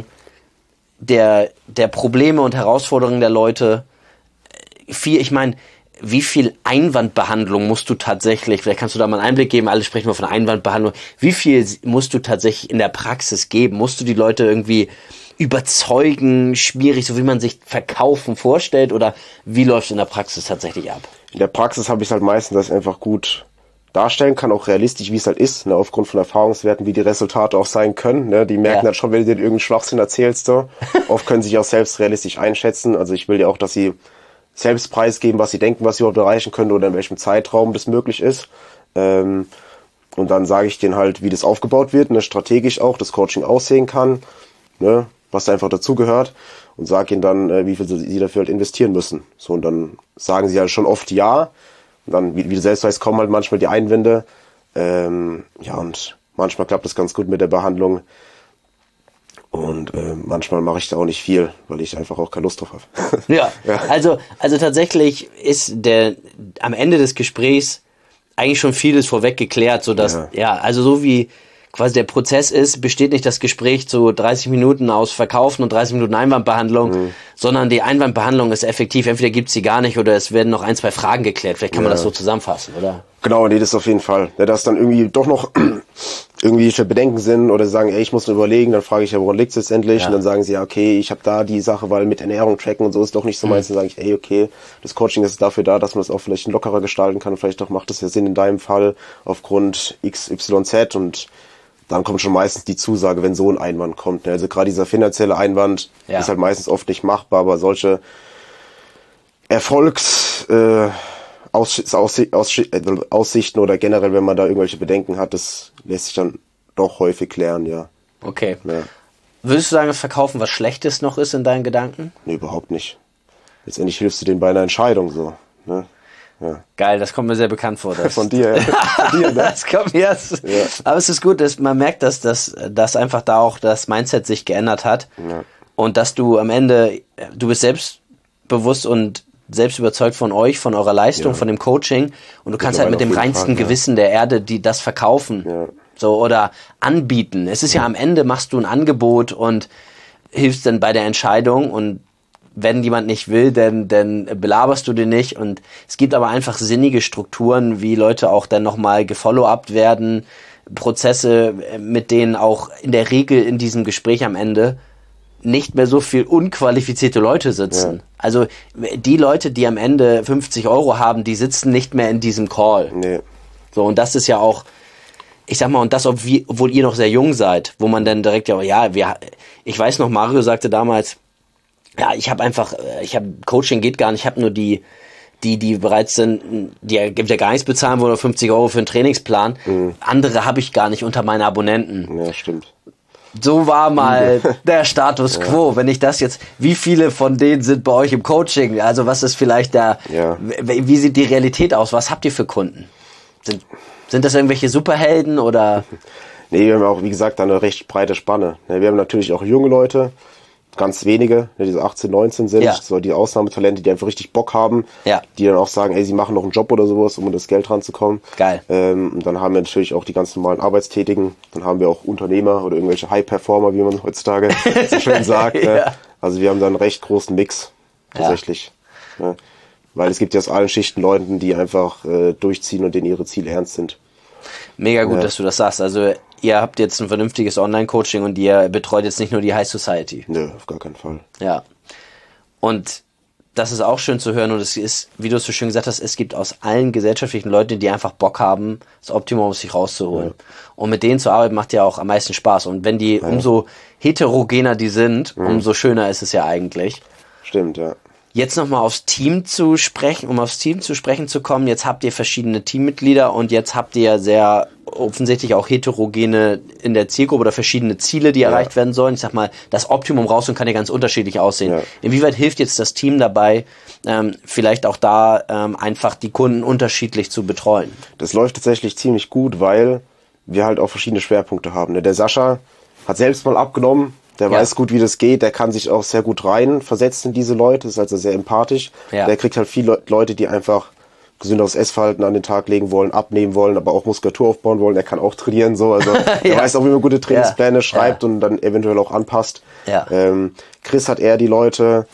der, der Probleme und Herausforderungen der Leute. Viel, ich meine, wie viel Einwandbehandlung musst du tatsächlich, vielleicht kannst du da mal einen Einblick geben, alle sprechen mal von Einwandbehandlung, wie viel musst du tatsächlich in der Praxis geben? Musst du die Leute irgendwie überzeugen, schwierig, so wie man sich Verkaufen vorstellt, oder wie läuft es in der Praxis tatsächlich ab? In der Praxis habe ich halt meistens, dass ich einfach gut darstellen kann, auch realistisch, wie es halt ist, ne, aufgrund von Erfahrungswerten, wie die Resultate auch sein können. Ne, die merken ja. halt schon, wenn du dir irgendeinen Schwachsinn erzählst. So. Oft können sie sich auch selbst realistisch einschätzen. Also ich will ja auch, dass sie selbst preisgeben, was sie denken, was sie überhaupt erreichen können oder in welchem Zeitraum das möglich ist. Ähm, und dann sage ich denen halt, wie das aufgebaut wird, ne, strategisch auch, das Coaching aussehen kann, ne, was da einfach dazugehört, und sage ihnen dann, äh, wie viel sie dafür halt investieren müssen. So, und dann sagen sie halt schon oft ja. Und dann, wie, wie du selbst weißt, kommen halt manchmal die Einwände. Ähm, ja, und manchmal klappt das ganz gut mit der Behandlung. Und äh, manchmal mache ich da auch nicht viel, weil ich einfach auch keine Lust drauf habe. Ja, ja, also also tatsächlich ist der am Ende des Gesprächs eigentlich schon vieles vorweg geklärt, so dass ja, ja also so wie quasi der Prozess ist, besteht nicht das Gespräch zu dreißig Minuten aus Verkaufen und dreißig Minuten Einwandbehandlung, mhm. sondern die Einwandbehandlung ist effektiv, entweder gibt's sie gar nicht oder es werden noch ein, zwei Fragen geklärt. Vielleicht kann ja. man das so zusammenfassen, oder? Genau, nee, das auf jeden Fall. Ja, dass dann irgendwie doch noch irgendwie für Bedenken sind oder sagen, ey, ich muss nur überlegen, dann frage ich ja, woran liegt's letztendlich? Ja. Und dann sagen sie, ja, okay, ich habe da die Sache, weil mit Ernährung tracken und so ist doch nicht so meins. Mhm. Dann sage ich, ey, okay, das Coaching ist dafür da, dass man das auch vielleicht lockerer gestalten kann. Vielleicht auch macht es ja Sinn in deinem Fall aufgrund X Y Z und dann kommt schon meistens die Zusage, wenn so ein Einwand kommt. Also gerade dieser finanzielle Einwand ja. ist halt meistens oft nicht machbar, aber solche Erfolgs äh, Aus, Aus, Aus, Aussichten oder generell, wenn man da irgendwelche Bedenken hat, das lässt sich dann doch häufig klären, ja. Okay. Ja. Würdest du sagen, dass Verkaufen was Schlechtes noch ist in deinen Gedanken? Nee, überhaupt nicht. Letztendlich hilfst du denen bei einer Entscheidung so, ne? Ja. Geil, das kommt mir sehr bekannt vor. Das Von dir, ja. Von dir, ne? Das kommt mir erst. Ja. Aber es ist gut, dass man merkt, dass, dass, dass einfach da auch das Mindset sich geändert hat. Ja. Und dass du am Ende, du bist selbstbewusst und selbst überzeugt von euch, von eurer Leistung, ja. von dem Coaching. Und du kannst halt mit dem reinsten Fall, Gewissen ja. der Erde die das verkaufen. Ja. So, oder anbieten. Es ist ja. ja am Ende machst du ein Angebot und hilfst dann bei der Entscheidung und wenn jemand nicht will, dann, dann belaberst du den nicht. Und es gibt aber einfach sinnige Strukturen, wie Leute auch dann nochmal gefollow-upt werden, Prozesse, mit denen auch in der Regel in diesem Gespräch am Ende nicht mehr so viel unqualifizierte Leute sitzen. Ja. Also die Leute, die am Ende fünfzig Euro haben, die sitzen nicht mehr in diesem Call. Nee. So, und das ist ja auch, ich sag mal, und das, obwohl ihr noch sehr jung seid, wo man dann direkt, ja, ja, wir, ich weiß noch, Mario sagte damals, ja, ich habe einfach, ich habe Coaching geht gar nicht, ich habe nur die, die, die bereits sind, die gibt ja gar nichts bezahlen wollen, fünfzig Euro für einen Trainingsplan. Mhm. Andere habe ich gar nicht unter meine Abonnenten. Ja, stimmt. So war mal der Status quo. Ja. Wenn ich das jetzt, wie viele von denen sind bei euch im Coaching? Also was ist vielleicht der, ja. wie sieht die Realität aus? Was habt ihr für Kunden? Sind, sind das irgendwelche Superhelden oder? Nee, wir haben auch, wie gesagt, eine recht breite Spanne. Wir haben natürlich auch junge Leute, ganz wenige, die so achtzehn, neunzehn sind, ja. so die Ausnahmetalente, die einfach richtig Bock haben, ja. die dann auch sagen, ey, sie machen noch einen Job oder sowas, um an das Geld ranzukommen. Geil. Ähm, und dann haben wir natürlich auch die ganz normalen Arbeitstätigen, dann haben wir auch Unternehmer oder irgendwelche High-Performer, wie man heutzutage so schön sagt. ja. ne? Also wir haben da einen recht großen Mix, tatsächlich. Ja. Ne? Weil es gibt ja aus allen Schichten Leuten, die einfach äh, durchziehen und denen ihre Ziele ernst sind. Mega gut, ja. dass du das sagst. Also ihr habt jetzt ein vernünftiges Online-Coaching und ihr betreut jetzt nicht nur die High Society. Nö, auf gar keinen Fall. Ja. Und das ist auch schön zu hören und es ist, wie du es so schön gesagt hast, es gibt aus allen gesellschaftlichen Leuten, die einfach Bock haben, das Optimum aus sich rauszuholen. Ja. Und mit denen zu arbeiten macht ja auch am meisten Spaß. Und wenn die, ja. umso heterogener die sind, mhm. umso schöner ist es ja eigentlich. Stimmt, ja. Jetzt nochmal aufs Team zu sprechen, um aufs Team zu sprechen zu kommen. Jetzt habt ihr verschiedene Teammitglieder und jetzt habt ihr sehr offensichtlich auch heterogene in der Zielgruppe oder verschiedene Ziele, die ja. erreicht werden sollen. Ich sag mal, das Optimum raus und kann ja ganz unterschiedlich aussehen. Ja. Inwieweit hilft jetzt das Team dabei, ähm, vielleicht auch da ähm, einfach die Kunden unterschiedlich zu betreuen? Das läuft tatsächlich ziemlich gut, weil wir halt auch verschiedene Schwerpunkte haben. Der Sascha hat selbst mal abgenommen. Der ja. weiß gut, wie das geht, der kann sich auch sehr gut rein versetzen in diese Leute, ist also sehr empathisch. Ja. Der kriegt halt viele Leute, die einfach gesünderes Essverhalten an den Tag legen wollen, abnehmen wollen, aber auch Muskulatur aufbauen wollen. Der kann auch trainieren, so. Also der ja. weiß auch, wie man gute Trainingspläne ja. schreibt ja. und dann eventuell auch anpasst. Ja. Ähm, Chris hat eher die Leute,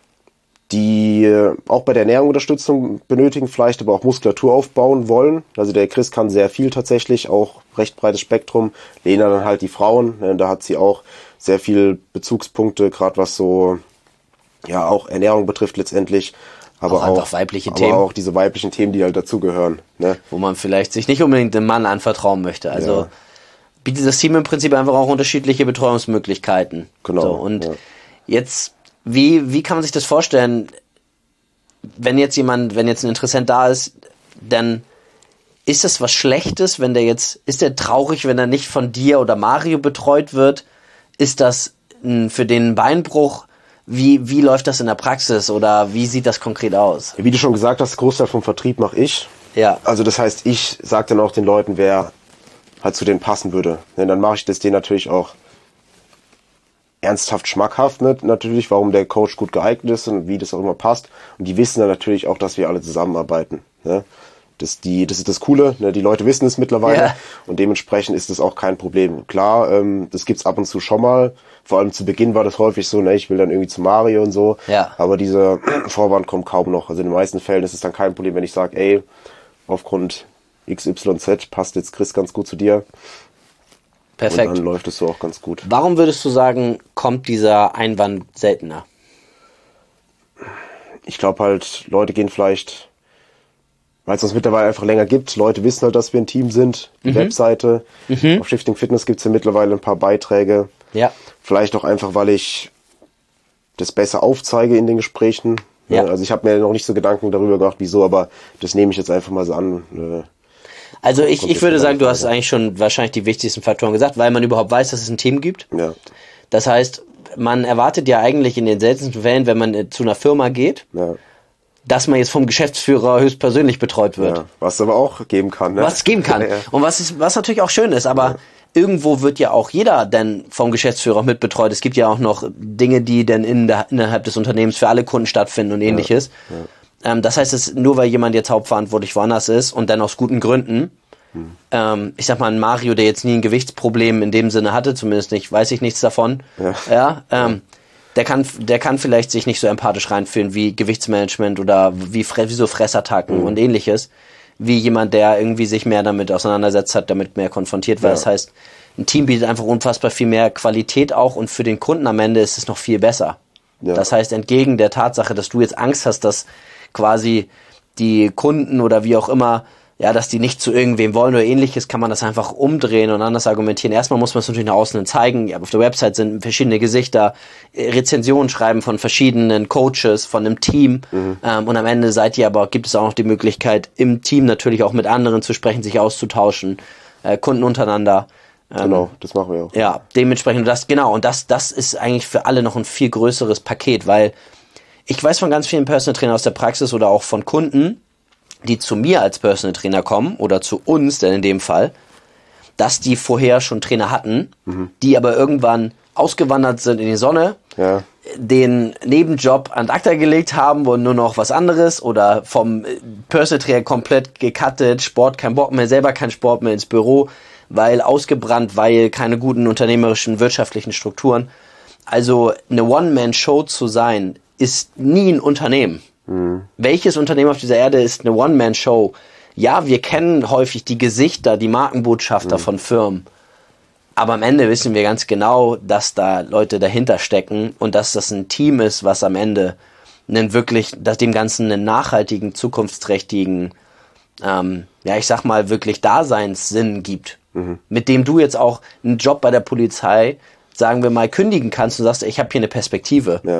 die äh, auch bei der Ernährung Unterstützung benötigen, vielleicht aber auch Muskulatur aufbauen wollen. Also der Chris kann sehr viel tatsächlich, auch recht breites Spektrum. Lena dann halt die Frauen, ne, da hat sie auch sehr viel Bezugspunkte, gerade was so ja auch Ernährung betrifft letztendlich, aber auch, auch weibliche aber Themen, auch diese weiblichen Themen, die halt dazugehören, ne? Wo man vielleicht sich nicht unbedingt dem Mann anvertrauen möchte. Also ja. bietet das Team im Prinzip einfach auch unterschiedliche Betreuungsmöglichkeiten. Genau. So, und ja. jetzt wie wie kann man sich das vorstellen, wenn jetzt jemand, wenn jetzt ein Interessent da ist, dann ist das was Schlechtes, wenn der jetzt, ist der traurig, wenn er nicht von dir oder Mario betreut wird? Ist das m, für den Beinbruch? Wie, wie läuft das in der Praxis oder wie sieht das konkret aus? Wie du schon gesagt hast, Großteil vom Vertrieb mache ich. Ja. Also das heißt, ich sage dann auch den Leuten, wer halt zu denen passen würde. Denn dann mache ich das denen natürlich auch ernsthaft schmackhaft, ne? Natürlich, warum der Coach gut geeignet ist und wie das auch immer passt. Und die wissen dann natürlich auch, dass wir alle zusammenarbeiten. Ne? Das, die, das ist das Coole, ne? Die Leute wissen es mittlerweile ja. und dementsprechend ist das auch kein Problem. Klar, ähm, das gibt's ab und zu schon mal, vor allem zu Beginn war das häufig so, ne, ich will dann irgendwie zu Mario und so, ja. aber dieser Vorwand kommt kaum noch. Also in den meisten Fällen ist es dann kein Problem, wenn ich sage, ey, aufgrund X Y Z passt jetzt Chris ganz gut zu dir, Perfekt. Und dann läuft es so auch ganz gut. Warum würdest du sagen, kommt dieser Einwand seltener? Ich glaube halt, Leute gehen vielleicht, weil es uns mittlerweile einfach länger gibt. Leute wissen halt, dass wir ein Team sind. Die mhm. Webseite. Mhm. Auf Shifting Fitness gibt es ja mittlerweile ein paar Beiträge. Ja. Vielleicht auch einfach, weil ich das besser aufzeige in den Gesprächen. Ja. Also ich habe mir noch nicht so Gedanken darüber gemacht, wieso, aber das nehme ich jetzt einfach mal so an. Also ich, ich würde sagen, du hast eigentlich schon wahrscheinlich die wichtigsten Faktoren gesagt, weil man überhaupt weiß, dass es ein Team gibt. Ja. Das heißt, man erwartet ja eigentlich in den seltensten Fällen, wenn man zu einer Firma geht, ja. dass man jetzt vom Geschäftsführer höchstpersönlich betreut wird. Ja, was aber auch geben kann. Ne? Was es geben kann. Ja, ja. Und was, ist, was natürlich auch schön ist, aber ja. irgendwo wird ja auch jeder dann vom Geschäftsführer mitbetreut. Es gibt ja auch noch Dinge, die dann in der, innerhalb des Unternehmens für alle Kunden stattfinden und ähnliches. Ja. Ja. Ähm, das heißt, es nur weil jemand jetzt hauptverantwortlich woanders ist und dann aus guten Gründen, hm. ähm, ich sag mal, ein Mario, der jetzt nie ein Gewichtsproblem in dem Sinne hatte, zumindest nicht, weiß ich nichts davon, ja, ja, ähm, ja. Der kann, der kann vielleicht sich nicht so empathisch reinfühlen wie Gewichtsmanagement oder wie, wie so Fressattacken mhm. und ähnliches, wie jemand, der irgendwie sich mehr damit auseinandersetzt hat, damit mehr konfrontiert war. Ja. Das heißt, ein Team bietet einfach unfassbar viel mehr Qualität auch und für den Kunden am Ende ist es noch viel besser. Ja. Das heißt, entgegen der Tatsache, dass du jetzt Angst hast, dass quasi die Kunden oder wie auch immer, ja, dass die nicht zu irgendwem wollen oder ähnliches, kann man das einfach umdrehen und anders argumentieren. Erstmal muss man es natürlich nach außen zeigen. Ja, auf der Website sind verschiedene Gesichter, Rezensionen schreiben von verschiedenen Coaches, von einem Team. Mhm. Ähm, und am Ende seid ihr aber, gibt es auch noch die Möglichkeit, im Team natürlich auch mit anderen zu sprechen, sich auszutauschen, äh, Kunden untereinander. Ähm, genau, das machen wir auch. Ja, dementsprechend das, genau. Und das, das ist eigentlich für alle noch ein viel größeres Paket, weil ich weiß von ganz vielen Personal Trainern aus der Praxis oder auch von Kunden, die zu mir als Personal Trainer kommen oder zu uns, denn in dem Fall, dass die vorher schon Trainer hatten, mhm. die aber irgendwann ausgewandert sind in die Sonne, ja. den Nebenjob an acta gelegt haben und nur noch was anderes oder vom Personal Trainer komplett gecuttet, Sport, kein Bock mehr, selber kein Sport mehr ins Büro, weil ausgebrannt, weil keine guten unternehmerischen, wirtschaftlichen Strukturen. Also eine One-Man-Show zu sein, ist nie ein Unternehmen. Mhm. Welches Unternehmen auf dieser Erde ist eine One-Man-Show? Ja, wir kennen häufig die Gesichter, die Markenbotschafter mhm. von Firmen. Aber am Ende wissen wir ganz genau, dass da Leute dahinter stecken und dass das ein Team ist, was am Ende einen wirklich, dass dem Ganzen einen nachhaltigen, zukunftsträchtigen, ähm, ja, ich sag mal, wirklich Daseinssinn gibt. Mhm. Mit dem du jetzt auch einen Job bei der Polizei, sagen wir mal, kündigen kannst und sagst, ich habe hier eine Perspektive. Ja.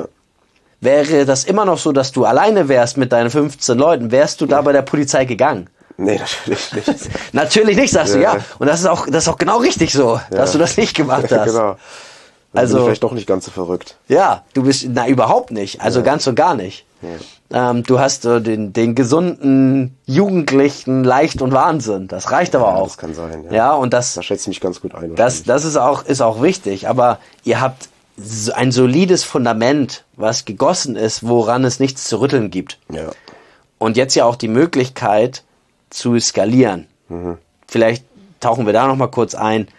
Wäre das immer noch so, dass du alleine wärst mit deinen fünfzehn Leuten, wärst du da bei der Polizei gegangen? Nee, natürlich nicht. Natürlich nicht, sagst ja. du, ja. Und das ist auch, das ist auch genau richtig so, ja. dass du das nicht gemacht hast. Genau. Dann also bin ich vielleicht doch nicht ganz so verrückt. Ja, du bist, na, überhaupt nicht. Also ja. ganz und gar nicht. Ja. Ähm, du hast so den, den gesunden, jugendlichen Leicht und Wahnsinn. Das reicht aber ja, auch. Das kann sein, ja. Ja, und das, da schätzt mich ganz gut ein. Das, das ist auch, ist auch wichtig. Aber ihr habt ein solides Fundament, was gegossen ist, woran es nichts zu rütteln gibt. Ja. Und jetzt ja auch die Möglichkeit zu skalieren. Mhm. Vielleicht tauchen wir da noch mal kurz ein.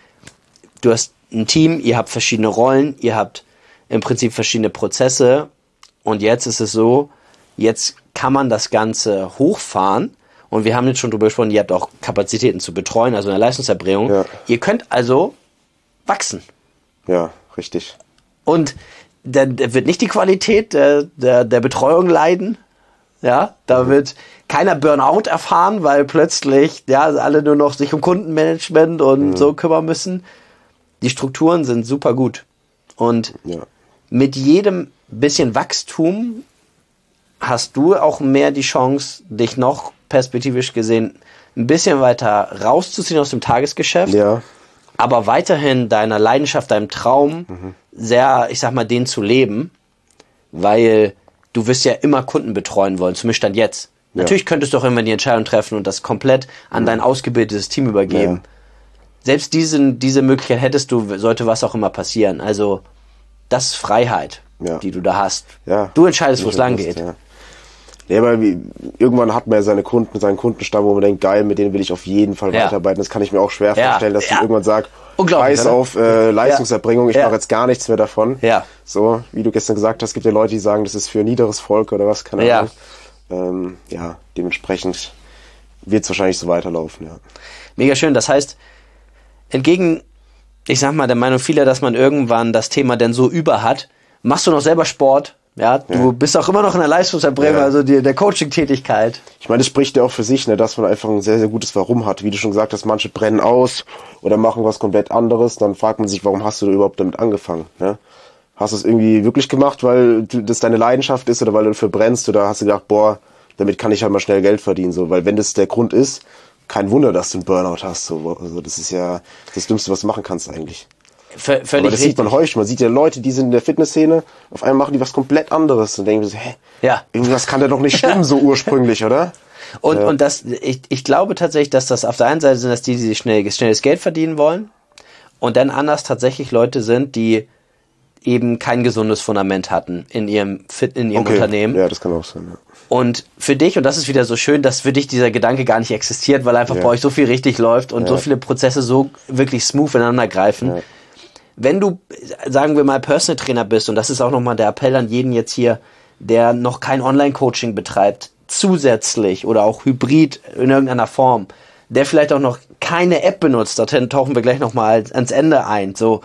Du hast ein Team, ihr habt verschiedene Rollen, ihr habt im Prinzip verschiedene Prozesse und jetzt ist es so, jetzt kann man das Ganze hochfahren und wir haben jetzt schon drüber gesprochen, ihr habt auch Kapazitäten zu betreuen, also eine Leistungserbringung. Ja. Ihr könnt also wachsen. Ja, richtig. Und da wird nicht die Qualität der, der, der Betreuung leiden. Ja, da mhm. wird keiner Burnout erfahren, weil plötzlich ja alle nur noch sich um Kundenmanagement und mhm. so kümmern müssen. Die Strukturen sind super gut. Und ja. mit jedem bisschen Wachstum hast du auch mehr die Chance, dich noch perspektivisch gesehen ein bisschen weiter rauszuziehen aus dem Tagesgeschäft. Ja. Aber weiterhin deiner Leidenschaft, deinem Traum, mhm. sehr, ich sag mal, den zu leben, weil du wirst ja immer Kunden betreuen wollen, zumindest Stand jetzt. Ja. Natürlich könntest du auch irgendwann die Entscheidung treffen und das komplett an mhm. dein ausgebildetes Team übergeben. Ja. Selbst diesen, diese Möglichkeit hättest du, sollte was auch immer passieren. Also, das ist Freiheit, ja. die du da hast. Ja. Du entscheidest, wo es lang geht. Ja. Ja, weil wie, irgendwann hat man ja seine Kunden, seinen Kundenstamm, wo man denkt, geil, mit denen will ich auf jeden Fall ja. weiterarbeiten. Das kann ich mir auch schwer ja. vorstellen, dass ja. ich irgendwann sage, scheiß auf äh, Leistungserbringung, ich ja. mache jetzt gar nichts mehr davon. Ja. So, wie du gestern gesagt hast, gibt ja Leute, die sagen, das ist für niederes Volk oder was, keine Ahnung. Ja, ähm, ja dementsprechend wird es wahrscheinlich so weiterlaufen. Ja. Mega schön, das heißt, entgegen ich sag mal, der Meinung vieler, dass man irgendwann das Thema denn so über hat. Machst du noch selber Sport? Ja, du ja. bist auch immer noch in der Leistungserbringung, ja. also die, der Coaching-Tätigkeit. Ich meine, das spricht ja auch für sich, ne, dass man einfach ein sehr, sehr gutes Warum hat. Wie du schon gesagt hast, manche brennen aus oder machen was komplett anderes. Dann fragt man sich, warum hast du überhaupt damit angefangen? Ne? Hast du es irgendwie wirklich gemacht, weil das deine Leidenschaft ist oder weil du dafür brennst? Oder hast du gedacht, boah, damit kann ich halt mal schnell Geld verdienen? So, weil wenn das der Grund ist, kein Wunder, dass du einen Burnout hast. So. Also das ist ja das Dümmste, was du machen kannst eigentlich. V- völlig Aber das richtig. sieht man häufig. Man sieht ja Leute, die sind in der Fitnessszene, auf einmal machen die was komplett anderes und denken so, hä, ja. irgendwas kann ja doch nicht stimmen, so ursprünglich, oder? Und, ja. und das, ich, ich glaube tatsächlich, dass das auf der einen Seite sind, dass die, die schnell, schnelles Geld verdienen wollen und dann anders tatsächlich Leute sind, die eben kein gesundes Fundament hatten in ihrem Fit, in ihrem okay. Unternehmen. Ja, das kann auch sein, ja. Und für dich, und das ist wieder so schön, dass für dich dieser Gedanke gar nicht existiert, weil einfach ja. bei euch so viel richtig läuft und ja. so viele Prozesse so wirklich smooth ineinander greifen. Ja. Wenn du, sagen wir mal, Personal Trainer bist, und das ist auch nochmal der Appell an jeden jetzt hier, der noch kein Online-Coaching betreibt, zusätzlich oder auch hybrid in irgendeiner Form, der vielleicht auch noch keine App benutzt, da tauchen wir gleich nochmal ans Ende ein, so,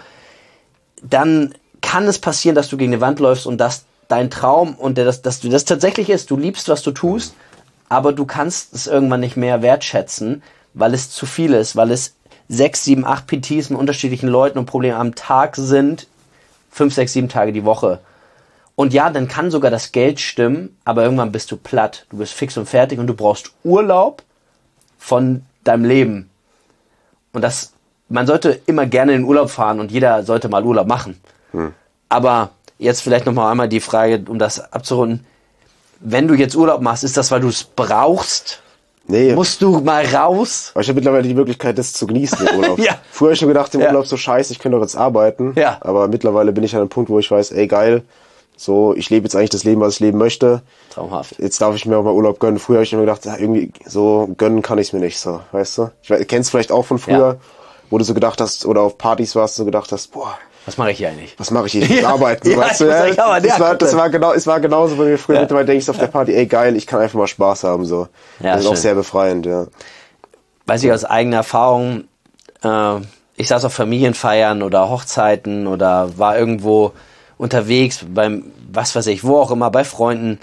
dann kann es passieren, dass du gegen eine Wand läufst und dass dein Traum und der, dass, dass du das tatsächlich ist, du liebst, was du tust, aber du kannst es irgendwann nicht mehr wertschätzen, weil es zu viel ist, weil es sechs, sieben, acht P Ts mit unterschiedlichen Leuten und Problemen am Tag sind, fünf, sechs, sieben Tage die Woche. Und ja, dann kann sogar das Geld stimmen, aber irgendwann bist du platt, du bist fix und fertig und du brauchst Urlaub von deinem Leben. Und das, man sollte immer gerne in den Urlaub fahren und jeder sollte mal Urlaub machen. Hm. Aber jetzt vielleicht nochmal einmal die Frage, um das abzurunden, wenn du jetzt Urlaub machst, ist das, weil du es brauchst? Nee. Musst du mal raus? Aber ich habe mittlerweile die Möglichkeit, das zu genießen im Urlaub. ja. Früher habe ich nur gedacht, im ja. Urlaub so scheiße, ich könnte doch jetzt arbeiten. Ja. Aber mittlerweile bin ich an einem Punkt, wo ich weiß, ey geil, so ich lebe jetzt eigentlich das Leben, was ich leben möchte. Traumhaft. Jetzt darf ich mir auch mal Urlaub gönnen. Früher habe ich immer gedacht, ja, irgendwie so gönnen kann ich es mir nicht, so, weißt du? Ich kennst vielleicht auch von früher, ja. wo du so gedacht hast, oder auf Partys warst, so gedacht hast, boah, was mache ich hier eigentlich? Was mache ich hier? Ich muss ja, arbeiten, ja, weißt du? Ja, das, ja, war, das war genau, es war genauso bei mir früher. Ja. Mittlerweile denkst du auf der Party, ey geil, ich kann einfach mal Spaß haben, so. Ja, das ist schön. Auch sehr befreiend, ja. Weiß ich aus eigener Erfahrung, äh, ich saß auf Familienfeiern oder Hochzeiten oder war irgendwo unterwegs beim, was weiß ich, wo auch immer, bei Freunden.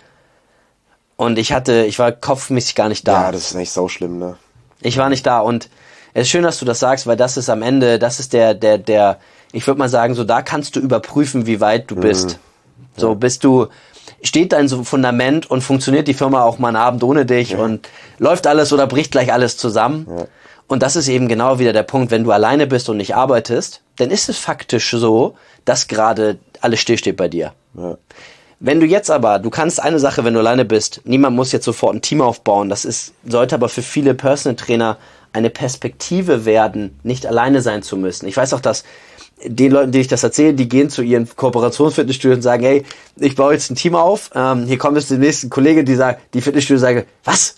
Und ich hatte, ich war kopfmäßig gar nicht da. Ja, das ist eigentlich sau schlimm, ne? Ich war nicht da und es ist schön, dass du das sagst, weil das ist am Ende, das ist der, der, der, ich würde mal sagen, so da kannst du überprüfen, wie weit du bist. Mhm. So ja. bist du, steht dein Fundament und funktioniert die Firma auch mal einen Abend ohne dich ja. und läuft alles oder bricht gleich alles zusammen. Ja. Und das ist eben genau wieder der Punkt, wenn du alleine bist und nicht arbeitest, dann ist es faktisch so, dass gerade alles stillsteht bei dir. Ja. Wenn du jetzt aber, du kannst eine Sache, wenn du alleine bist, niemand muss jetzt sofort ein Team aufbauen, das ist, sollte aber für viele Personal Trainer eine Perspektive werden, nicht alleine sein zu müssen. Ich weiß auch, dass den Leuten, denen ich das erzähle, die gehen zu ihren Kooperationsfitnessstudios und sagen, hey, ich baue jetzt ein Team auf, ähm, hier kommt jetzt der nächste Kollege, die sagt, die Fitnessstudio sagen, was?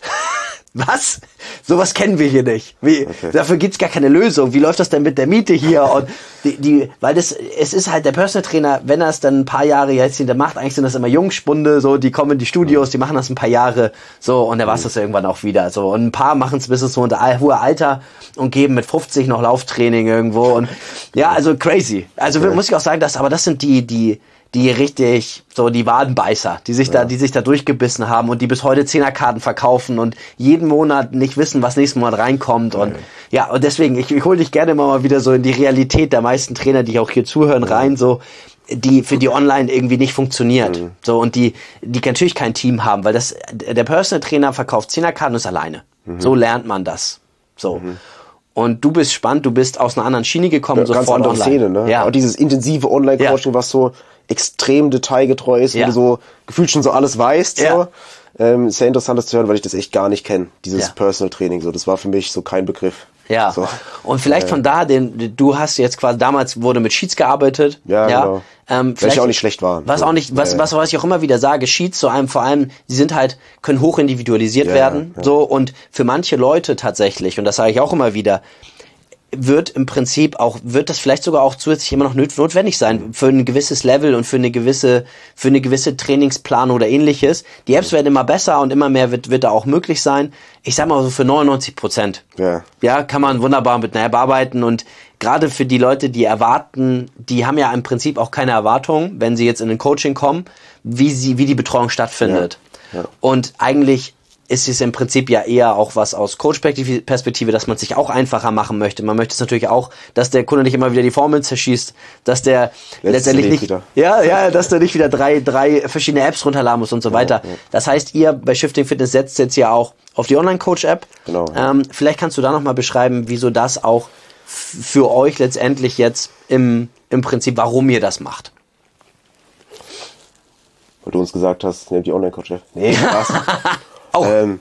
Was? Sowas kennen wir hier nicht. Wie, okay. Dafür gibt's gar keine Lösung. Wie läuft das denn mit der Miete hier? Und die, die, weil das, es ist halt der Personal Trainer, wenn er es dann ein paar Jahre jetzt hinter macht, eigentlich sind das immer Jungspunde, so, die kommen in die Studios, die machen das ein paar Jahre, so, und dann war's das irgendwann auch wieder, so. Und ein paar machen es bis ins hohe Alter und geben mit fünfzig noch Lauftraining irgendwo und, ja, also crazy. Also okay. muss ich auch sagen, dass, aber das sind die, die, die richtig, so die Wadenbeißer, die sich ja. da, die sich da durchgebissen haben und die bis heute Zehnerkarten verkaufen und jeden Monat nicht wissen, was nächsten Monat reinkommt. Und ja, und deswegen, ich, ich hole dich gerne immer mal wieder so in die Realität der meisten Trainer, die auch hier zuhören, rein, so, die, für die online irgendwie nicht funktioniert. Mhm. So, und die, die natürlich kein Team haben, weil das, der Personal Trainer verkauft Zehnerkarten und ist alleine. Mhm. So lernt man das. So. Mhm. Und du bist spannend, du bist aus einer anderen Schiene gekommen, ja, sofort ganz andere online. Szene, ne? Ja. Auch dieses intensive Online-Coaching, ja. was so extrem detailgetreu ist, ja. wo du so gefühlt schon so alles weißt. Ja. So. Ähm, sehr interessant das zu hören, weil ich das echt gar nicht kenne, dieses ja. Personal Training. So, das war für mich so kein Begriff. Ja, so. Und vielleicht äh, von da, den, du hast jetzt quasi, damals wurde mit Sheets gearbeitet. Ja, ja genau. Ähm, vielleicht auch nicht schlecht war. Was so. auch nicht, was, ja, was, was ich auch immer wieder sage, Sheets zu einem, vor allem, sie sind halt, können hoch individualisiert ja, werden, ja. so, und für manche Leute tatsächlich, und das sage ich auch immer wieder, wird im Prinzip auch, wird das vielleicht sogar auch zusätzlich immer noch notwendig sein für ein gewisses Level und für eine gewisse, für eine gewisse Trainingsplan oder ähnliches. Die Apps werden immer besser und immer mehr wird, wird da auch möglich sein. Ich sag mal so für neunundneunzig Prozent. Ja. Ja, kann man wunderbar mit einer App arbeiten und gerade für die Leute, die erwarten, die haben ja im Prinzip auch keine Erwartung, wenn sie jetzt in ein Coaching kommen, wie sie, wie die Betreuung stattfindet. Ja. Ja. Und eigentlich ist es im Prinzip ja eher auch was aus Coach-Perspektive, dass man es sich auch einfacher machen möchte. Man möchte es natürlich auch, dass der Kunde nicht immer wieder die Formeln zerschießt, dass der Letzte letztendlich nicht, wieder. ja, ja, dass der nicht wieder drei, drei verschiedene Apps runterladen muss und so weiter. Ja, ja. Das heißt, ihr bei Shifting Fitness setzt jetzt ja auch auf die Online-Coach-App. Genau. Ähm, vielleicht kannst du da nochmal beschreiben, wieso das auch f- für euch letztendlich jetzt im, im Prinzip, warum ihr das macht. Weil du uns gesagt hast, nehmt die Online-Coach-App. Nee, Spaß. Auch. Ähm,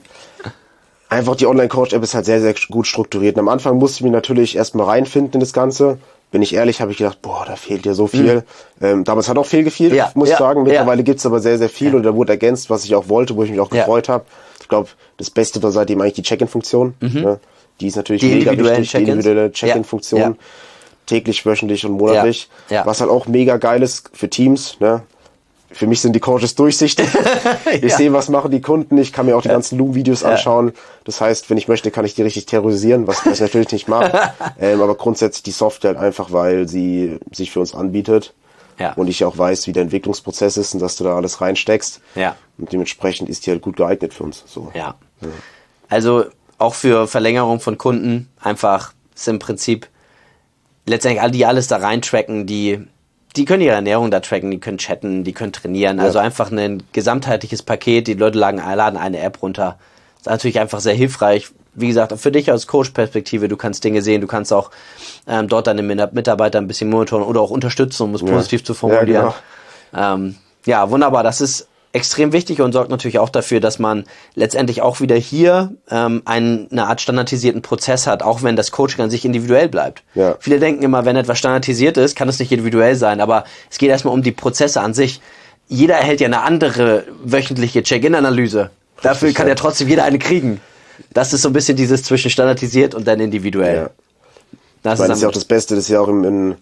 einfach die Online-Coach-App ist halt sehr, sehr gut strukturiert. Und am Anfang musste ich mich natürlich erstmal reinfinden in das Ganze. Bin ich ehrlich, habe ich gedacht, boah, da fehlt ja so viel. Mhm. Ähm, damals hat auch viel gefehlt, ja, muss ich ja, sagen. Mittlerweile ja. gibt's aber sehr, sehr viel. Ja. Und da wurde ergänzt, was ich auch wollte, wo ich mich auch ja. gefreut habe. Ich glaube, das Beste war seitdem eigentlich die Check-in-Funktion. Mhm. Ne? Die ist natürlich die mega wichtig. Check-ins. Die individuelle Check-in-Funktion. Ja. Ja. Täglich, wöchentlich und monatlich. Ja. Ja. Was halt auch mega geil ist für Teams, ne? Für mich sind die Coaches durchsichtig. Ich ja. sehe, was machen die Kunden. Ich kann mir auch die ja. ganzen Loom-Videos ja. anschauen. Das heißt, wenn ich möchte, kann ich die richtig terrorisieren, was ich natürlich nicht mache. ähm, aber grundsätzlich die Software halt einfach, weil sie sich für uns anbietet. Ja. Und ich ja auch weiß, wie der Entwicklungsprozess ist und dass du da alles reinsteckst. Ja. Und dementsprechend ist die halt gut geeignet für uns. So. Ja. ja. Also auch für Verlängerung von Kunden einfach ist im Prinzip letztendlich alle, die alles da reintracken, die Die können ihre Ernährung da tracken, die können chatten, die können trainieren. Ja. Also einfach ein gesamtheitliches Paket. Die Leute laden, laden eine App runter. Das ist natürlich einfach sehr hilfreich. Wie gesagt, für dich aus Coach-Perspektive, du kannst Dinge sehen, du kannst auch ähm, dort deine Mitarbeiter ein bisschen monitoren oder auch unterstützen, um es ja. positiv zu formulieren. Ja, genau. ähm, ja, wunderbar. Das ist extrem wichtig und sorgt natürlich auch dafür, dass man letztendlich auch wieder hier ähm, einen, eine Art standardisierten Prozess hat, auch wenn das Coaching an sich individuell bleibt. Ja. Viele denken immer, wenn etwas standardisiert ist, kann es nicht individuell sein, aber es geht erstmal um die Prozesse an sich. Jeder erhält ja eine andere wöchentliche Check-in-Analyse. Dafür kann ja trotzdem jeder eine kriegen. Das ist so ein bisschen dieses zwischen standardisiert und dann individuell. Ja. Das, ich meine, ist, das ist ja auch das Beste, das ist ja auch im, in,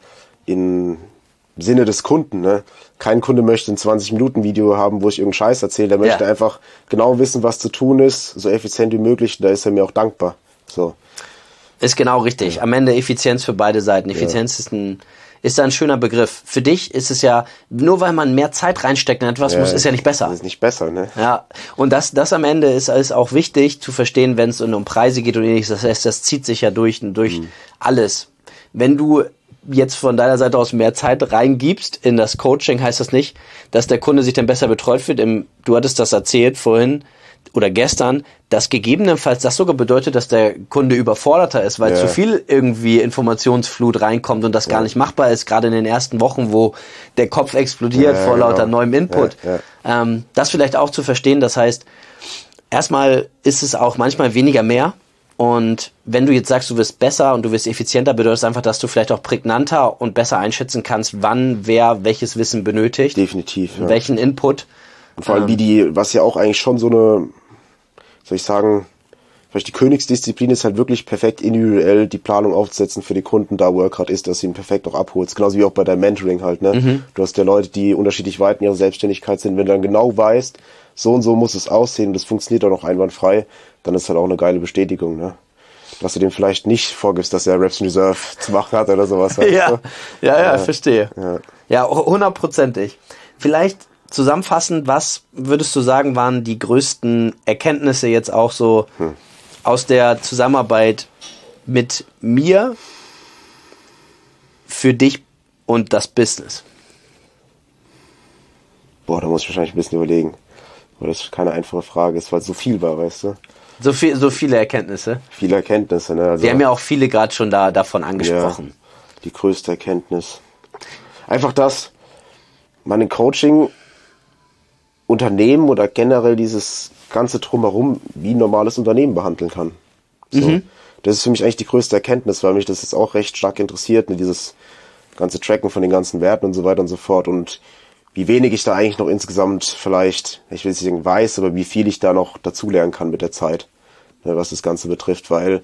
in Sinne des Kunden, ne? Kein Kunde möchte ein zwanzig-Minuten-Video haben, wo ich irgendeinen Scheiß erzähle. Der möchte ja. einfach genau wissen, was zu tun ist, so effizient wie möglich. Da ist er mir auch dankbar. So. Ist genau richtig. Ja. Am Ende Effizienz für beide Seiten. Effizienz ja. ist ein, ist da ein schöner Begriff. Für dich ist es ja, nur weil man mehr Zeit reinsteckt in etwas, ja, muss, ist ja nicht besser. Das ist nicht besser, ne? Ja. Und das, das am Ende ist, ist auch wichtig zu verstehen, wenn es um Preise geht und ähnliches. Das heißt, das zieht sich ja durch, durch mhm. alles. Wenn du jetzt von deiner Seite aus mehr Zeit reingibst in das Coaching, heißt das nicht, dass der Kunde sich dann besser betreut wird. Im, du hattest das erzählt vorhin oder gestern, dass gegebenenfalls das sogar bedeutet, dass der Kunde überforderter ist, weil ja. zu viel irgendwie Informationsflut reinkommt und das ja. gar nicht machbar ist, gerade in den ersten Wochen, wo der Kopf explodiert ja, vor genau. lauter neuem Input. Ja, ja. Ähm, das vielleicht auch zu verstehen, das heißt, erstmal ist es auch manchmal weniger mehr. Und wenn du jetzt sagst, du wirst besser und du wirst effizienter, bedeutet das einfach, dass du vielleicht auch prägnanter und besser einschätzen kannst, wann wer welches Wissen benötigt. Definitiv. Ja. Welchen Input. Und vor allem wie die, was ja auch eigentlich schon so eine, soll ich sagen, vielleicht die Königsdisziplin ist halt wirklich perfekt individuell die Planung aufzusetzen für die Kunden, da wo er gerade ist, dass du ihn perfekt auch abholst. Genauso wie auch bei deinem Mentoring halt, ne? Mhm. Du hast ja Leute, die unterschiedlich weit in ihrer Selbstständigkeit sind. Wenn du dann genau weißt, so und so muss es aussehen und das funktioniert auch noch einwandfrei, dann ist halt auch eine geile Bestätigung, ne? Dass du dem vielleicht nicht vorgibst, dass er Reps in Reserve zu machen hat oder sowas. ja, ja, ja, ja, verstehe. Ja, ja, hundertprozentig. Vielleicht zusammenfassend, was würdest du sagen, waren die größten Erkenntnisse jetzt auch so hm. aus der Zusammenarbeit mit mir für dich und das Business? Boah, da muss ich wahrscheinlich ein bisschen überlegen. Weil das keine einfache Frage ist, weil es so viel war, weißt du? So viel, so viele Erkenntnisse. Viele Erkenntnisse, ne? Also, wir haben ja auch viele gerade schon da davon angesprochen. Ja, die größte Erkenntnis. Einfach das, man in Coaching, Unternehmen oder generell dieses ganze Drumherum wie ein normales Unternehmen behandeln kann. So. Mhm. Das ist für mich eigentlich die größte Erkenntnis, weil mich das jetzt auch recht stark interessiert, ne? Dieses ganze Tracken von den ganzen Werten und so weiter und so fort und wie wenig ich da eigentlich noch insgesamt vielleicht, ich will nicht sagen weiß, aber wie viel ich da noch dazulernen kann mit der Zeit, ne, was das Ganze betrifft, weil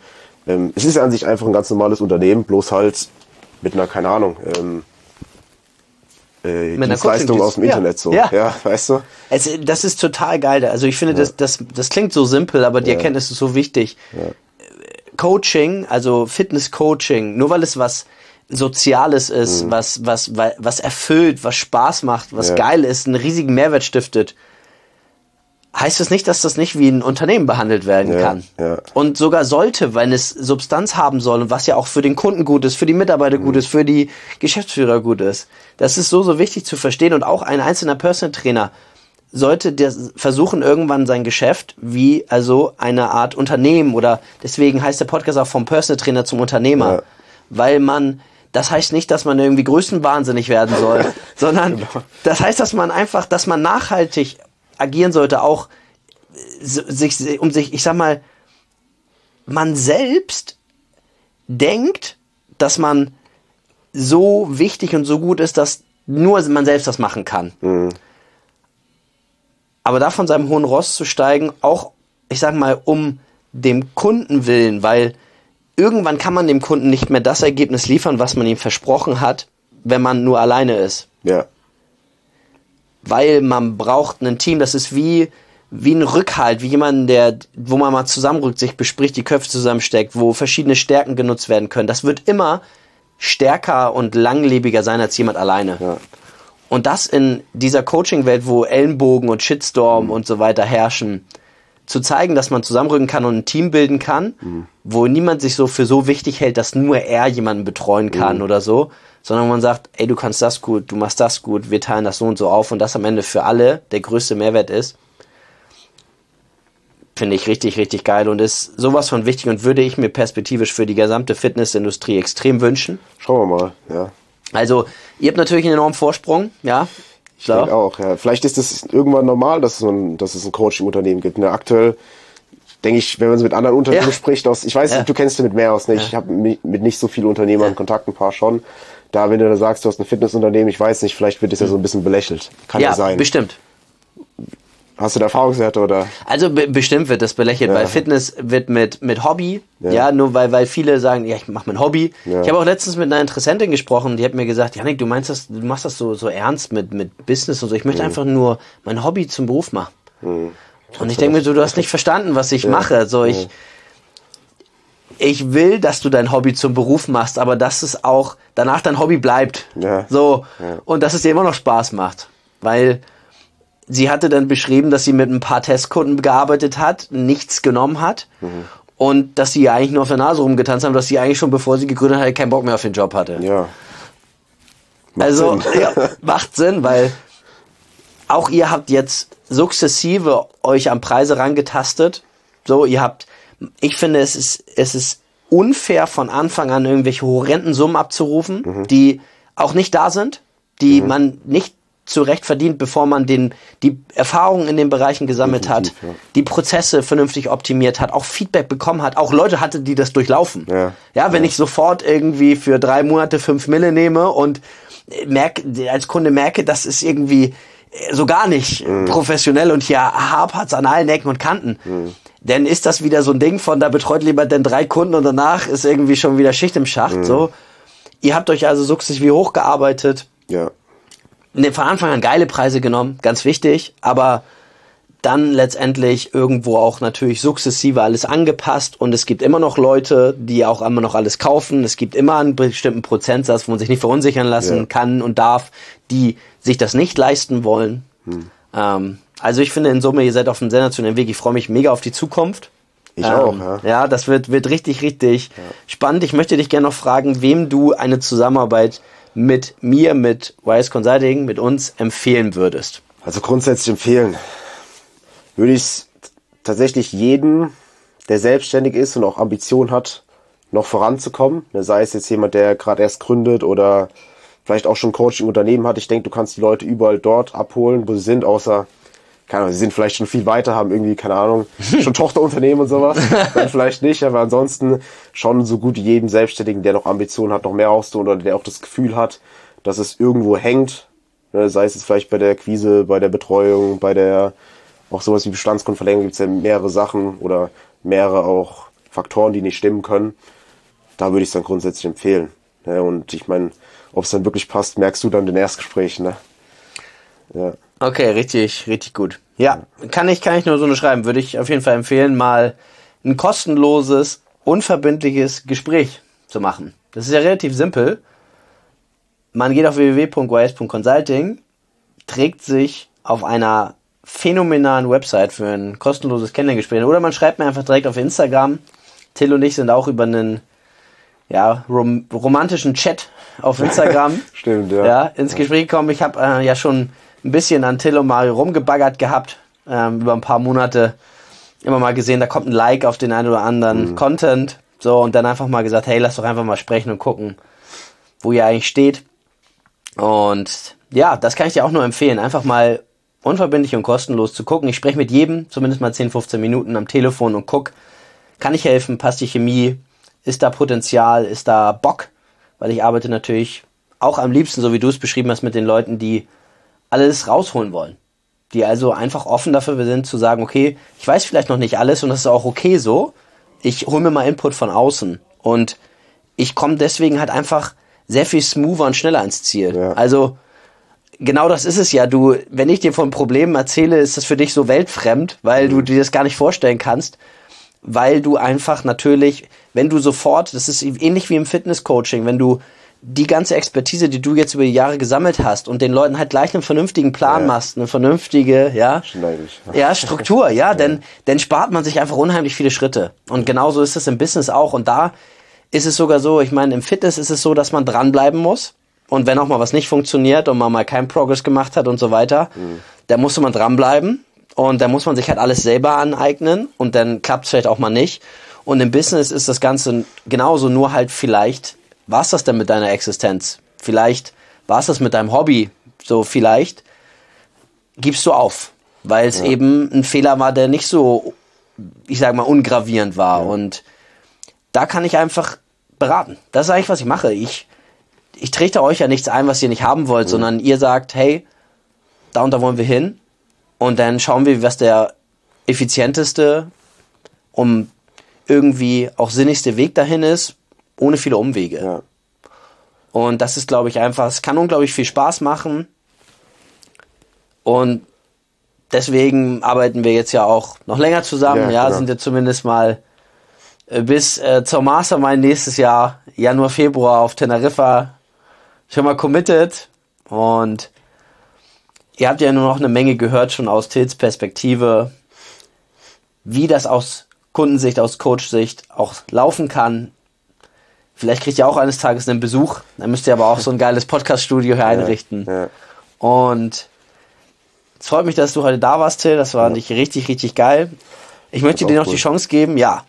Ähm, es ist ja an sich einfach ein ganz normales Unternehmen, bloß halt mit einer, keine Ahnung, ähm, äh, Dienstleistung aus dem ja. Internet so. Ja. Ja, weißt du? Es, das ist total geil. Also ich finde, ja. das, das, das klingt so simpel, aber die ja. Erkenntnis ist so wichtig. Ja. Coaching, also Fitness-Coaching, nur weil es was Soziales ist, mhm. was, was, was erfüllt, was Spaß macht, was ja. geil ist, einen riesigen Mehrwert stiftet, heißt das nicht, dass das nicht wie ein Unternehmen behandelt werden ja, kann. Ja. Und sogar sollte, wenn es Substanz haben soll und was ja auch für den Kunden gut ist, für die Mitarbeiter mhm. gut ist, für die Geschäftsführer gut ist. Das ist so, so wichtig zu verstehen. Und auch ein einzelner Personal Trainer sollte der versuchen, irgendwann sein Geschäft wie also eine Art Unternehmen, oder deswegen heißt der Podcast auch vom Personal Trainer zum Unternehmer, ja. weil man, das heißt nicht, dass man irgendwie größenwahnsinnig werden soll, sondern genau. das heißt, dass man einfach, dass man nachhaltig agieren sollte, auch sich, um sich, ich sag mal, man selbst denkt, dass man so wichtig und so gut ist, dass nur man selbst das machen kann. Mhm. Aber da von seinem hohen Ross zu steigen, auch, ich sag mal, um dem Kunden willen, weil irgendwann kann man dem Kunden nicht mehr das Ergebnis liefern, was man ihm versprochen hat, wenn man nur alleine ist. Ja. Weil man braucht ein Team, das ist wie, wie ein Rückhalt, wie jemand, der, wo man mal zusammenrückt, sich bespricht, die Köpfe zusammensteckt, wo verschiedene Stärken genutzt werden können. Das wird immer stärker und langlebiger sein als jemand alleine. Ja. Und das in dieser Coaching-Welt, wo Ellenbogen und Shitstorm mhm. und so weiter herrschen, zu zeigen, dass man zusammenrücken kann und ein Team bilden kann, mhm. wo niemand sich so für so wichtig hält, dass nur er jemanden betreuen kann mhm. oder so, sondern man sagt, ey, du kannst das gut, du machst das gut, wir teilen das so und so auf, und das am Ende für alle der größte Mehrwert ist, finde ich richtig, richtig geil und ist sowas von wichtig und würde ich mir perspektivisch für die gesamte Fitnessindustrie extrem wünschen. Schauen wir mal, ja. Also, ihr habt natürlich einen enormen Vorsprung, ja. Ich denke auch, ja. Vielleicht ist es irgendwann normal, dass es, so ein, dass es ein Coaching-Unternehmen gibt. Ne? Aktuell denke ich, wenn man mit anderen Unternehmen ja. spricht, aus, ich weiß ja. nicht, du kennst damit mehr aus, nicht? Ja. Ich habe mit, mit nicht so vielen Unternehmern ja. Kontakt, ein paar schon. Da, wenn du da sagst, du hast ein Fitnessunternehmen, ich weiß nicht, vielleicht wird es ja so ein bisschen belächelt. Kann ja, ja sein. Ja, bestimmt. Hast du da Erfahrungswerte, oder? Also be- bestimmt wird das belächelt, ja. weil Fitness wird mit mit Hobby, ja, ja nur weil weil viele sagen, ja, ich mache mein Hobby. Ja. Ich habe auch letztens mit einer Interessentin gesprochen, die hat mir gesagt, Janik, du meinst das, du machst das so so ernst mit mit Business und so. Ich möchte mhm. einfach nur mein Hobby zum Beruf machen. Mhm. Und ich denke mir so, du hast nicht verstanden, was ich ja. mache. So ich ja. ich will, dass du dein Hobby zum Beruf machst, aber dass es auch danach dein Hobby bleibt. Ja. So ja. und dass es dir immer noch Spaß macht, weil sie hatte dann beschrieben, dass sie mit ein paar Testkunden gearbeitet hat, nichts genommen hat mhm. und dass sie eigentlich nur auf der Nase rumgetanzt haben, dass sie eigentlich schon, bevor sie gegründet hat, keinen Bock mehr auf den Job hatte. Ja. Macht also, Sinn. Ja, macht Sinn, weil auch ihr habt jetzt sukzessive euch an Preise rangetastet. So, ihr habt, ich finde, es ist, es ist unfair von Anfang an irgendwelche horrenden Summen abzurufen, mhm. die auch nicht da sind, die mhm. man nicht zurecht verdient, bevor man den die Erfahrungen in den Bereichen gesammelt Definitiv, hat, ja. die Prozesse vernünftig optimiert hat, auch Feedback bekommen hat, auch Leute hatte, die das durchlaufen. Ja, ja wenn ja. ich sofort irgendwie für drei Monate fünf Mille nehme und merke, als Kunde merke, das ist irgendwie so gar nicht mhm. professionell und hier hapert's an allen Ecken und Kanten, mhm. dann ist das wieder so ein Ding von, da betreut lieber denn drei Kunden und danach ist irgendwie schon wieder Schicht im Schacht. Mhm. So, ihr habt euch also sukzessive hochgearbeitet. Ja. Von Anfang an geile Preise genommen, ganz wichtig, aber dann letztendlich irgendwo auch natürlich sukzessive alles angepasst und es gibt immer noch Leute, die auch immer noch alles kaufen. Es gibt immer einen bestimmten Prozentsatz, wo man sich nicht verunsichern lassen ja. kann und darf, die sich das nicht leisten wollen. Hm. Ähm, also ich finde in Summe, ihr seid auf einem sensationellen Weg. Ich freue mich mega auf die Zukunft. Ich ähm, auch, ja. Ja, das wird, wird richtig, richtig ja. spannend. Ich möchte dich gerne noch fragen, wem du eine Zusammenarbeit mit mir, mit Wise Consulting, mit uns empfehlen würdest? Also grundsätzlich empfehlen würde ich es tatsächlich jedem, der selbstständig ist und auch Ambition hat, noch voranzukommen. Sei es jetzt jemand, der gerade erst gründet oder vielleicht auch schon Coaching-Unternehmen hat. Ich denke, du kannst die Leute überall dort abholen, wo sie sind, außer, keine Ahnung, sie sind vielleicht schon viel weiter, haben irgendwie, keine Ahnung, schon Tochterunternehmen und sowas. Dann vielleicht nicht, aber ansonsten schon so gut wie jeden Selbstständigen, der noch Ambitionen hat, noch mehr auszuholen oder der auch das Gefühl hat, dass es irgendwo hängt. Sei es jetzt vielleicht bei der Akquise, bei der Betreuung, bei der, auch sowas wie Bestandskundenverlängerung gibt es ja mehrere Sachen oder mehrere auch Faktoren, die nicht stimmen können, da würde ich es dann grundsätzlich empfehlen. Ja, und ich meine, ob es dann wirklich passt, merkst du dann in den Erstgesprächen. Ne? Ja. Okay, richtig, richtig gut. Ja, kann ich, kann ich nur so nur schreiben. Würde ich auf jeden Fall empfehlen, mal ein kostenloses, unverbindliches Gespräch zu machen. Das ist ja relativ simpel. Man geht auf w w w punkt y s punkt consulting, trägt sich auf einer phänomenalen Website für ein kostenloses Kennenlerngespräch. Oder man schreibt mir einfach direkt auf Instagram. Till und ich sind auch über einen ja, rom- romantischen Chat auf Instagram Stimmt, ja. Ja, ins Gespräch gekommen. Ich habe äh, ja schon ein bisschen an Till und Mario rumgebaggert gehabt, ähm, über ein paar Monate. Immer mal gesehen, da kommt ein Like auf den einen oder anderen mhm. Content. So, und dann einfach mal gesagt, hey, lass doch einfach mal sprechen und gucken, wo ihr eigentlich steht. Und ja, das kann ich dir auch nur empfehlen. Einfach mal unverbindlich und kostenlos zu gucken. Ich spreche mit jedem, zumindest mal zehn, fünfzehn Minuten am Telefon und guck, kann ich helfen, passt die Chemie, ist da Potenzial, ist da Bock? Weil ich arbeite natürlich auch am liebsten, so wie du es beschrieben hast, mit den Leuten, die alles rausholen wollen. Die also einfach offen dafür sind zu sagen, okay, ich weiß vielleicht noch nicht alles und das ist auch okay so. Ich hole mir mal Input von außen und ich komme deswegen halt einfach sehr viel smoother und schneller ins Ziel. Ja. Also genau das ist es ja. Du, wenn ich dir von Problemen erzähle, ist das für dich so weltfremd, weil mhm. du dir das gar nicht vorstellen kannst, weil du einfach natürlich, wenn du sofort, das ist ähnlich wie im Fitnesscoaching, wenn du die ganze Expertise, die du jetzt über die Jahre gesammelt hast und den Leuten halt gleich einen vernünftigen Plan ja. machst, eine vernünftige, ja, ja Struktur, ja, ja, denn dann spart man sich einfach unheimlich viele Schritte. Und genauso ist es im Business auch. Und da ist es sogar so, ich meine, im Fitness ist es so, dass man dranbleiben muss. Und wenn auch mal was nicht funktioniert und man mal keinen Progress gemacht hat und so weiter, mhm. dann musste man dranbleiben. Und dann muss man sich halt alles selber aneignen und dann klappt es vielleicht auch mal nicht. Und im Business ist das Ganze genauso, nur halt vielleicht war es das denn mit deiner Existenz? Vielleicht war es das mit deinem Hobby? So vielleicht gibst du auf, weil es ja. eben ein Fehler war, der nicht so, ich sag mal, ungravierend war. Ja. Und da kann ich einfach beraten. Das ist eigentlich, was ich mache. Ich, ich trete euch ja nichts ein, was ihr nicht haben wollt, mhm. sondern ihr sagt, hey, da und da wollen wir hin. Und dann schauen wir, was der effizienteste, um irgendwie auch sinnigste Weg dahin ist, ohne viele Umwege. Ja. Und das ist, glaube ich, einfach, es kann unglaublich viel Spaß machen. Und deswegen arbeiten wir jetzt ja auch noch länger zusammen. Ja, ja genau. Sind wir zumindest mal äh, bis äh, zur Mastermind nächstes Jahr, Januar, Februar auf Teneriffa schon mal committed. Und ihr habt ja nur noch eine Menge gehört schon aus Tills Perspektive, wie das aus Kundensicht, aus Coach-Sicht auch laufen kann. Vielleicht kriegt ihr auch eines Tages einen Besuch. Dann müsst ihr aber auch so ein geiles Podcast-Studio hier einrichten. Ja, ja. Und es freut mich, dass du heute da warst, Till. Das war ja. nicht richtig, richtig geil. Ich möchte dir noch cool. die Chance geben, ja,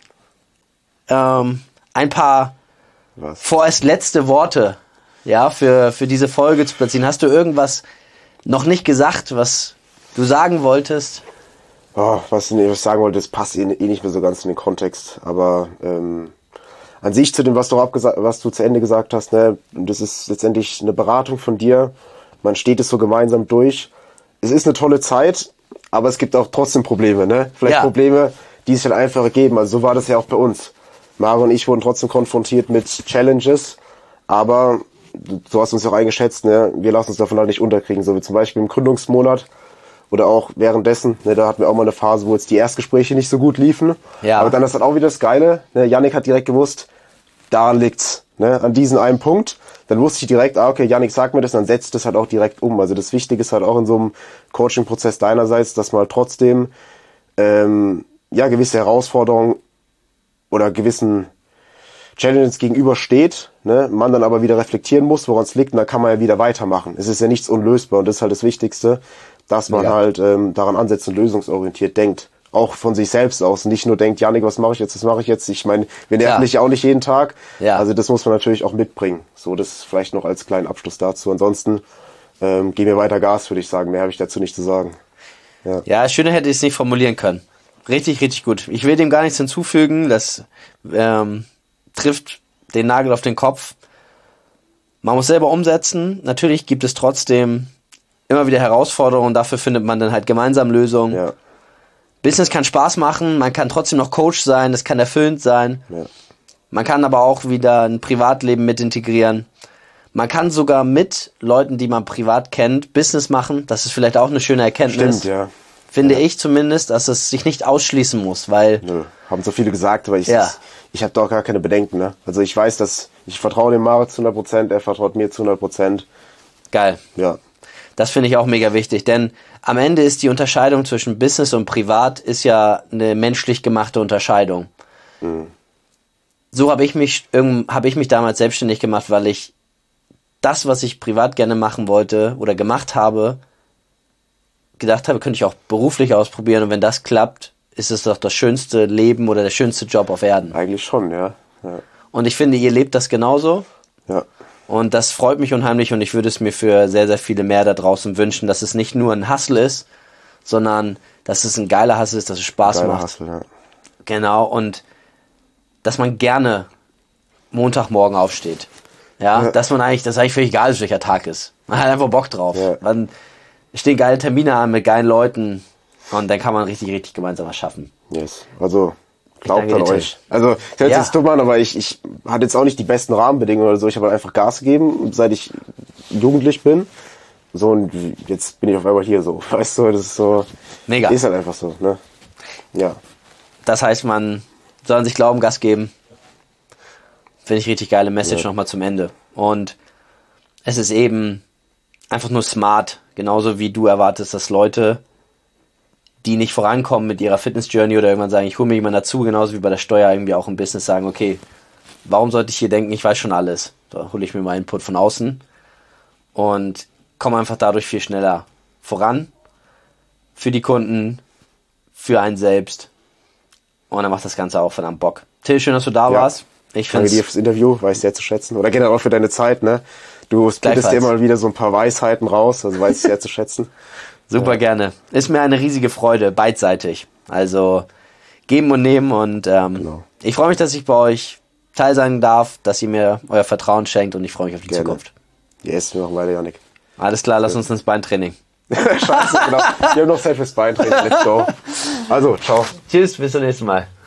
ähm, ein paar Was? vorerst letzte Worte ja, für, für diese Folge zu platzieren. Hast du irgendwas noch nicht gesagt, was du sagen wolltest? Oh, was ich sagen wollte, das passt eh nicht mehr so ganz in den Kontext. Aber ähm, an sich zu dem, was du, abgesa- was du zu Ende gesagt hast, ne, das ist letztendlich eine Beratung von dir. Man steht es so gemeinsam durch. Es ist eine tolle Zeit, aber es gibt auch trotzdem Probleme. Ne? Vielleicht ja. Probleme, die es halt einfach ergeben. Also so war das ja auch bei uns. Maro und ich wurden trotzdem konfrontiert mit Challenges, aber du hast uns ja auch eingeschätzt, ne? Wir lassen uns davon halt nicht unterkriegen. So wie zum Beispiel im Gründungsmonat oder auch währenddessen. Ne? Da hatten wir auch mal eine Phase, wo jetzt die Erstgespräche nicht so gut liefen. Ja. Aber dann ist halt auch wieder das Geile. Ne? Yannick hat direkt gewusst, daran liegt's. Ne? An diesem einen Punkt. Dann wusste ich direkt, ah, okay, Yannick sagt mir das, dann setzt das halt auch direkt um. Also das Wichtige ist halt auch in so einem Coaching-Prozess deinerseits, dass man halt trotzdem ähm, ja gewisse Herausforderungen oder gewissen Challenges gegenübersteht, ne, man dann aber wieder reflektieren muss, woran es liegt, und dann kann man ja wieder weitermachen. Es ist ja nichts unlösbar und das ist halt das Wichtigste, dass man ja. halt ähm, daran ansetzt und lösungsorientiert denkt. Auch von sich selbst aus. Nicht nur denkt, Yannick, was mache ich jetzt, was mache ich jetzt? Ich meine, wir nerven dich ja auch nicht jeden Tag. Ja. Also das muss man natürlich auch mitbringen. So, das vielleicht noch als kleinen Abschluss dazu. Ansonsten ähm, gehen wir weiter Gas, würde ich sagen. Mehr habe ich dazu nicht zu sagen. Ja, ja, schöner hätte ich es nicht formulieren können. Richtig, richtig gut. Ich will dem gar nichts hinzufügen. Das ähm, trifft den Nagel auf den Kopf. Man muss selber umsetzen. Natürlich gibt es trotzdem immer wieder Herausforderungen. Dafür findet man dann halt gemeinsam Lösungen. Ja. Business kann Spaß machen, man kann trotzdem noch Coach sein, es kann erfüllend sein. Ja. Man kann aber auch wieder ein Privatleben mit integrieren. Man kann sogar mit Leuten, die man privat kennt, Business machen. Das ist vielleicht auch eine schöne Erkenntnis. Stimmt, ja. Finde ja. ich zumindest, dass es sich nicht ausschließen muss, weil... Nö, haben so viele gesagt, aber ich, ja. ich, ich habe da auch gar keine Bedenken. Ne? Also ich weiß, dass ich vertraue dem Marit zu hundert Prozent, er vertraut mir zu hundert Prozent. Geil. Ja. Das finde ich auch mega wichtig, denn am Ende ist die Unterscheidung zwischen Business und Privat ist ja eine menschlich gemachte Unterscheidung. Mhm. So habe ich mich habe ich mich damals selbstständig gemacht, weil ich das, was ich privat gerne machen wollte oder gemacht habe, gedacht habe, könnte ich auch beruflich ausprobieren, und wenn das klappt, ist es doch das schönste Leben oder der schönste Job auf Erden. Eigentlich schon, ja. ja. Und ich finde, ihr lebt das genauso. Ja. Und das freut mich unheimlich, und ich würde es mir für sehr, sehr viele mehr da draußen wünschen, dass es nicht nur ein Hustle ist, sondern dass es ein geiler Hustle ist, dass es Spaß Geiler macht. Hustle, ja. Genau, und dass man gerne Montagmorgen aufsteht. Ja, ja. dass man eigentlich, das ist eigentlich völlig egal, welcher Tag ist. Man hat einfach Bock drauf. Ja. Man stehen geile Termine an mit geilen Leuten, und dann kann man richtig, richtig gemeinsam was schaffen. Yes. Also, glaubt danke an dir, euch. Also, ich hört Ja. jetzt dumm an, aber ich, ich hatte jetzt auch nicht die besten Rahmenbedingungen oder so. Ich habe halt einfach Gas gegeben, seit ich jugendlich bin. So, und jetzt bin ich auf einmal hier so. Weißt du, das ist so. Mega. Ist halt einfach so, ne? Ja. Das heißt, man soll an sich glauben, Gas geben. Finde ich richtig geile Message Ja. nochmal zum Ende. Und es ist eben einfach nur smart, genauso wie du erwartest, dass Leute, die nicht vorankommen mit ihrer Fitness-Journey oder irgendwann sagen, ich hole mir jemanden dazu, genauso wie bei der Steuer irgendwie auch im Business sagen, okay, warum sollte ich hier denken, ich weiß schon alles? Da hole ich mir mal Input von außen und komme einfach dadurch viel schneller voran. Für die Kunden, für einen selbst. Und dann macht das Ganze auch verdammt Bock. Till, schön, dass du da Ja. warst. Ich Danke finde dir fürs Interview, weiß sehr zu schätzen. Oder generell auch für deine Zeit, ne? Du splittest dir immer wieder so ein paar Weisheiten raus, also weiß ich sehr zu schätzen. super Ja. gerne. Ist mir eine riesige Freude, beidseitig. Also geben und nehmen, und ähm, Genau. ich freue mich, dass ich bei euch teil sein darf, dass ihr mir euer Vertrauen schenkt, und ich freue mich auf die Gerne. Zukunft. Yes, wir machen weiter, Janik. Alles klar, lass uns ins Beintraining. Scheiße, genau. Wir haben noch Zeit fürs Beintraining. Let's go. Also, ciao. Tschüss, bis zum nächsten Mal.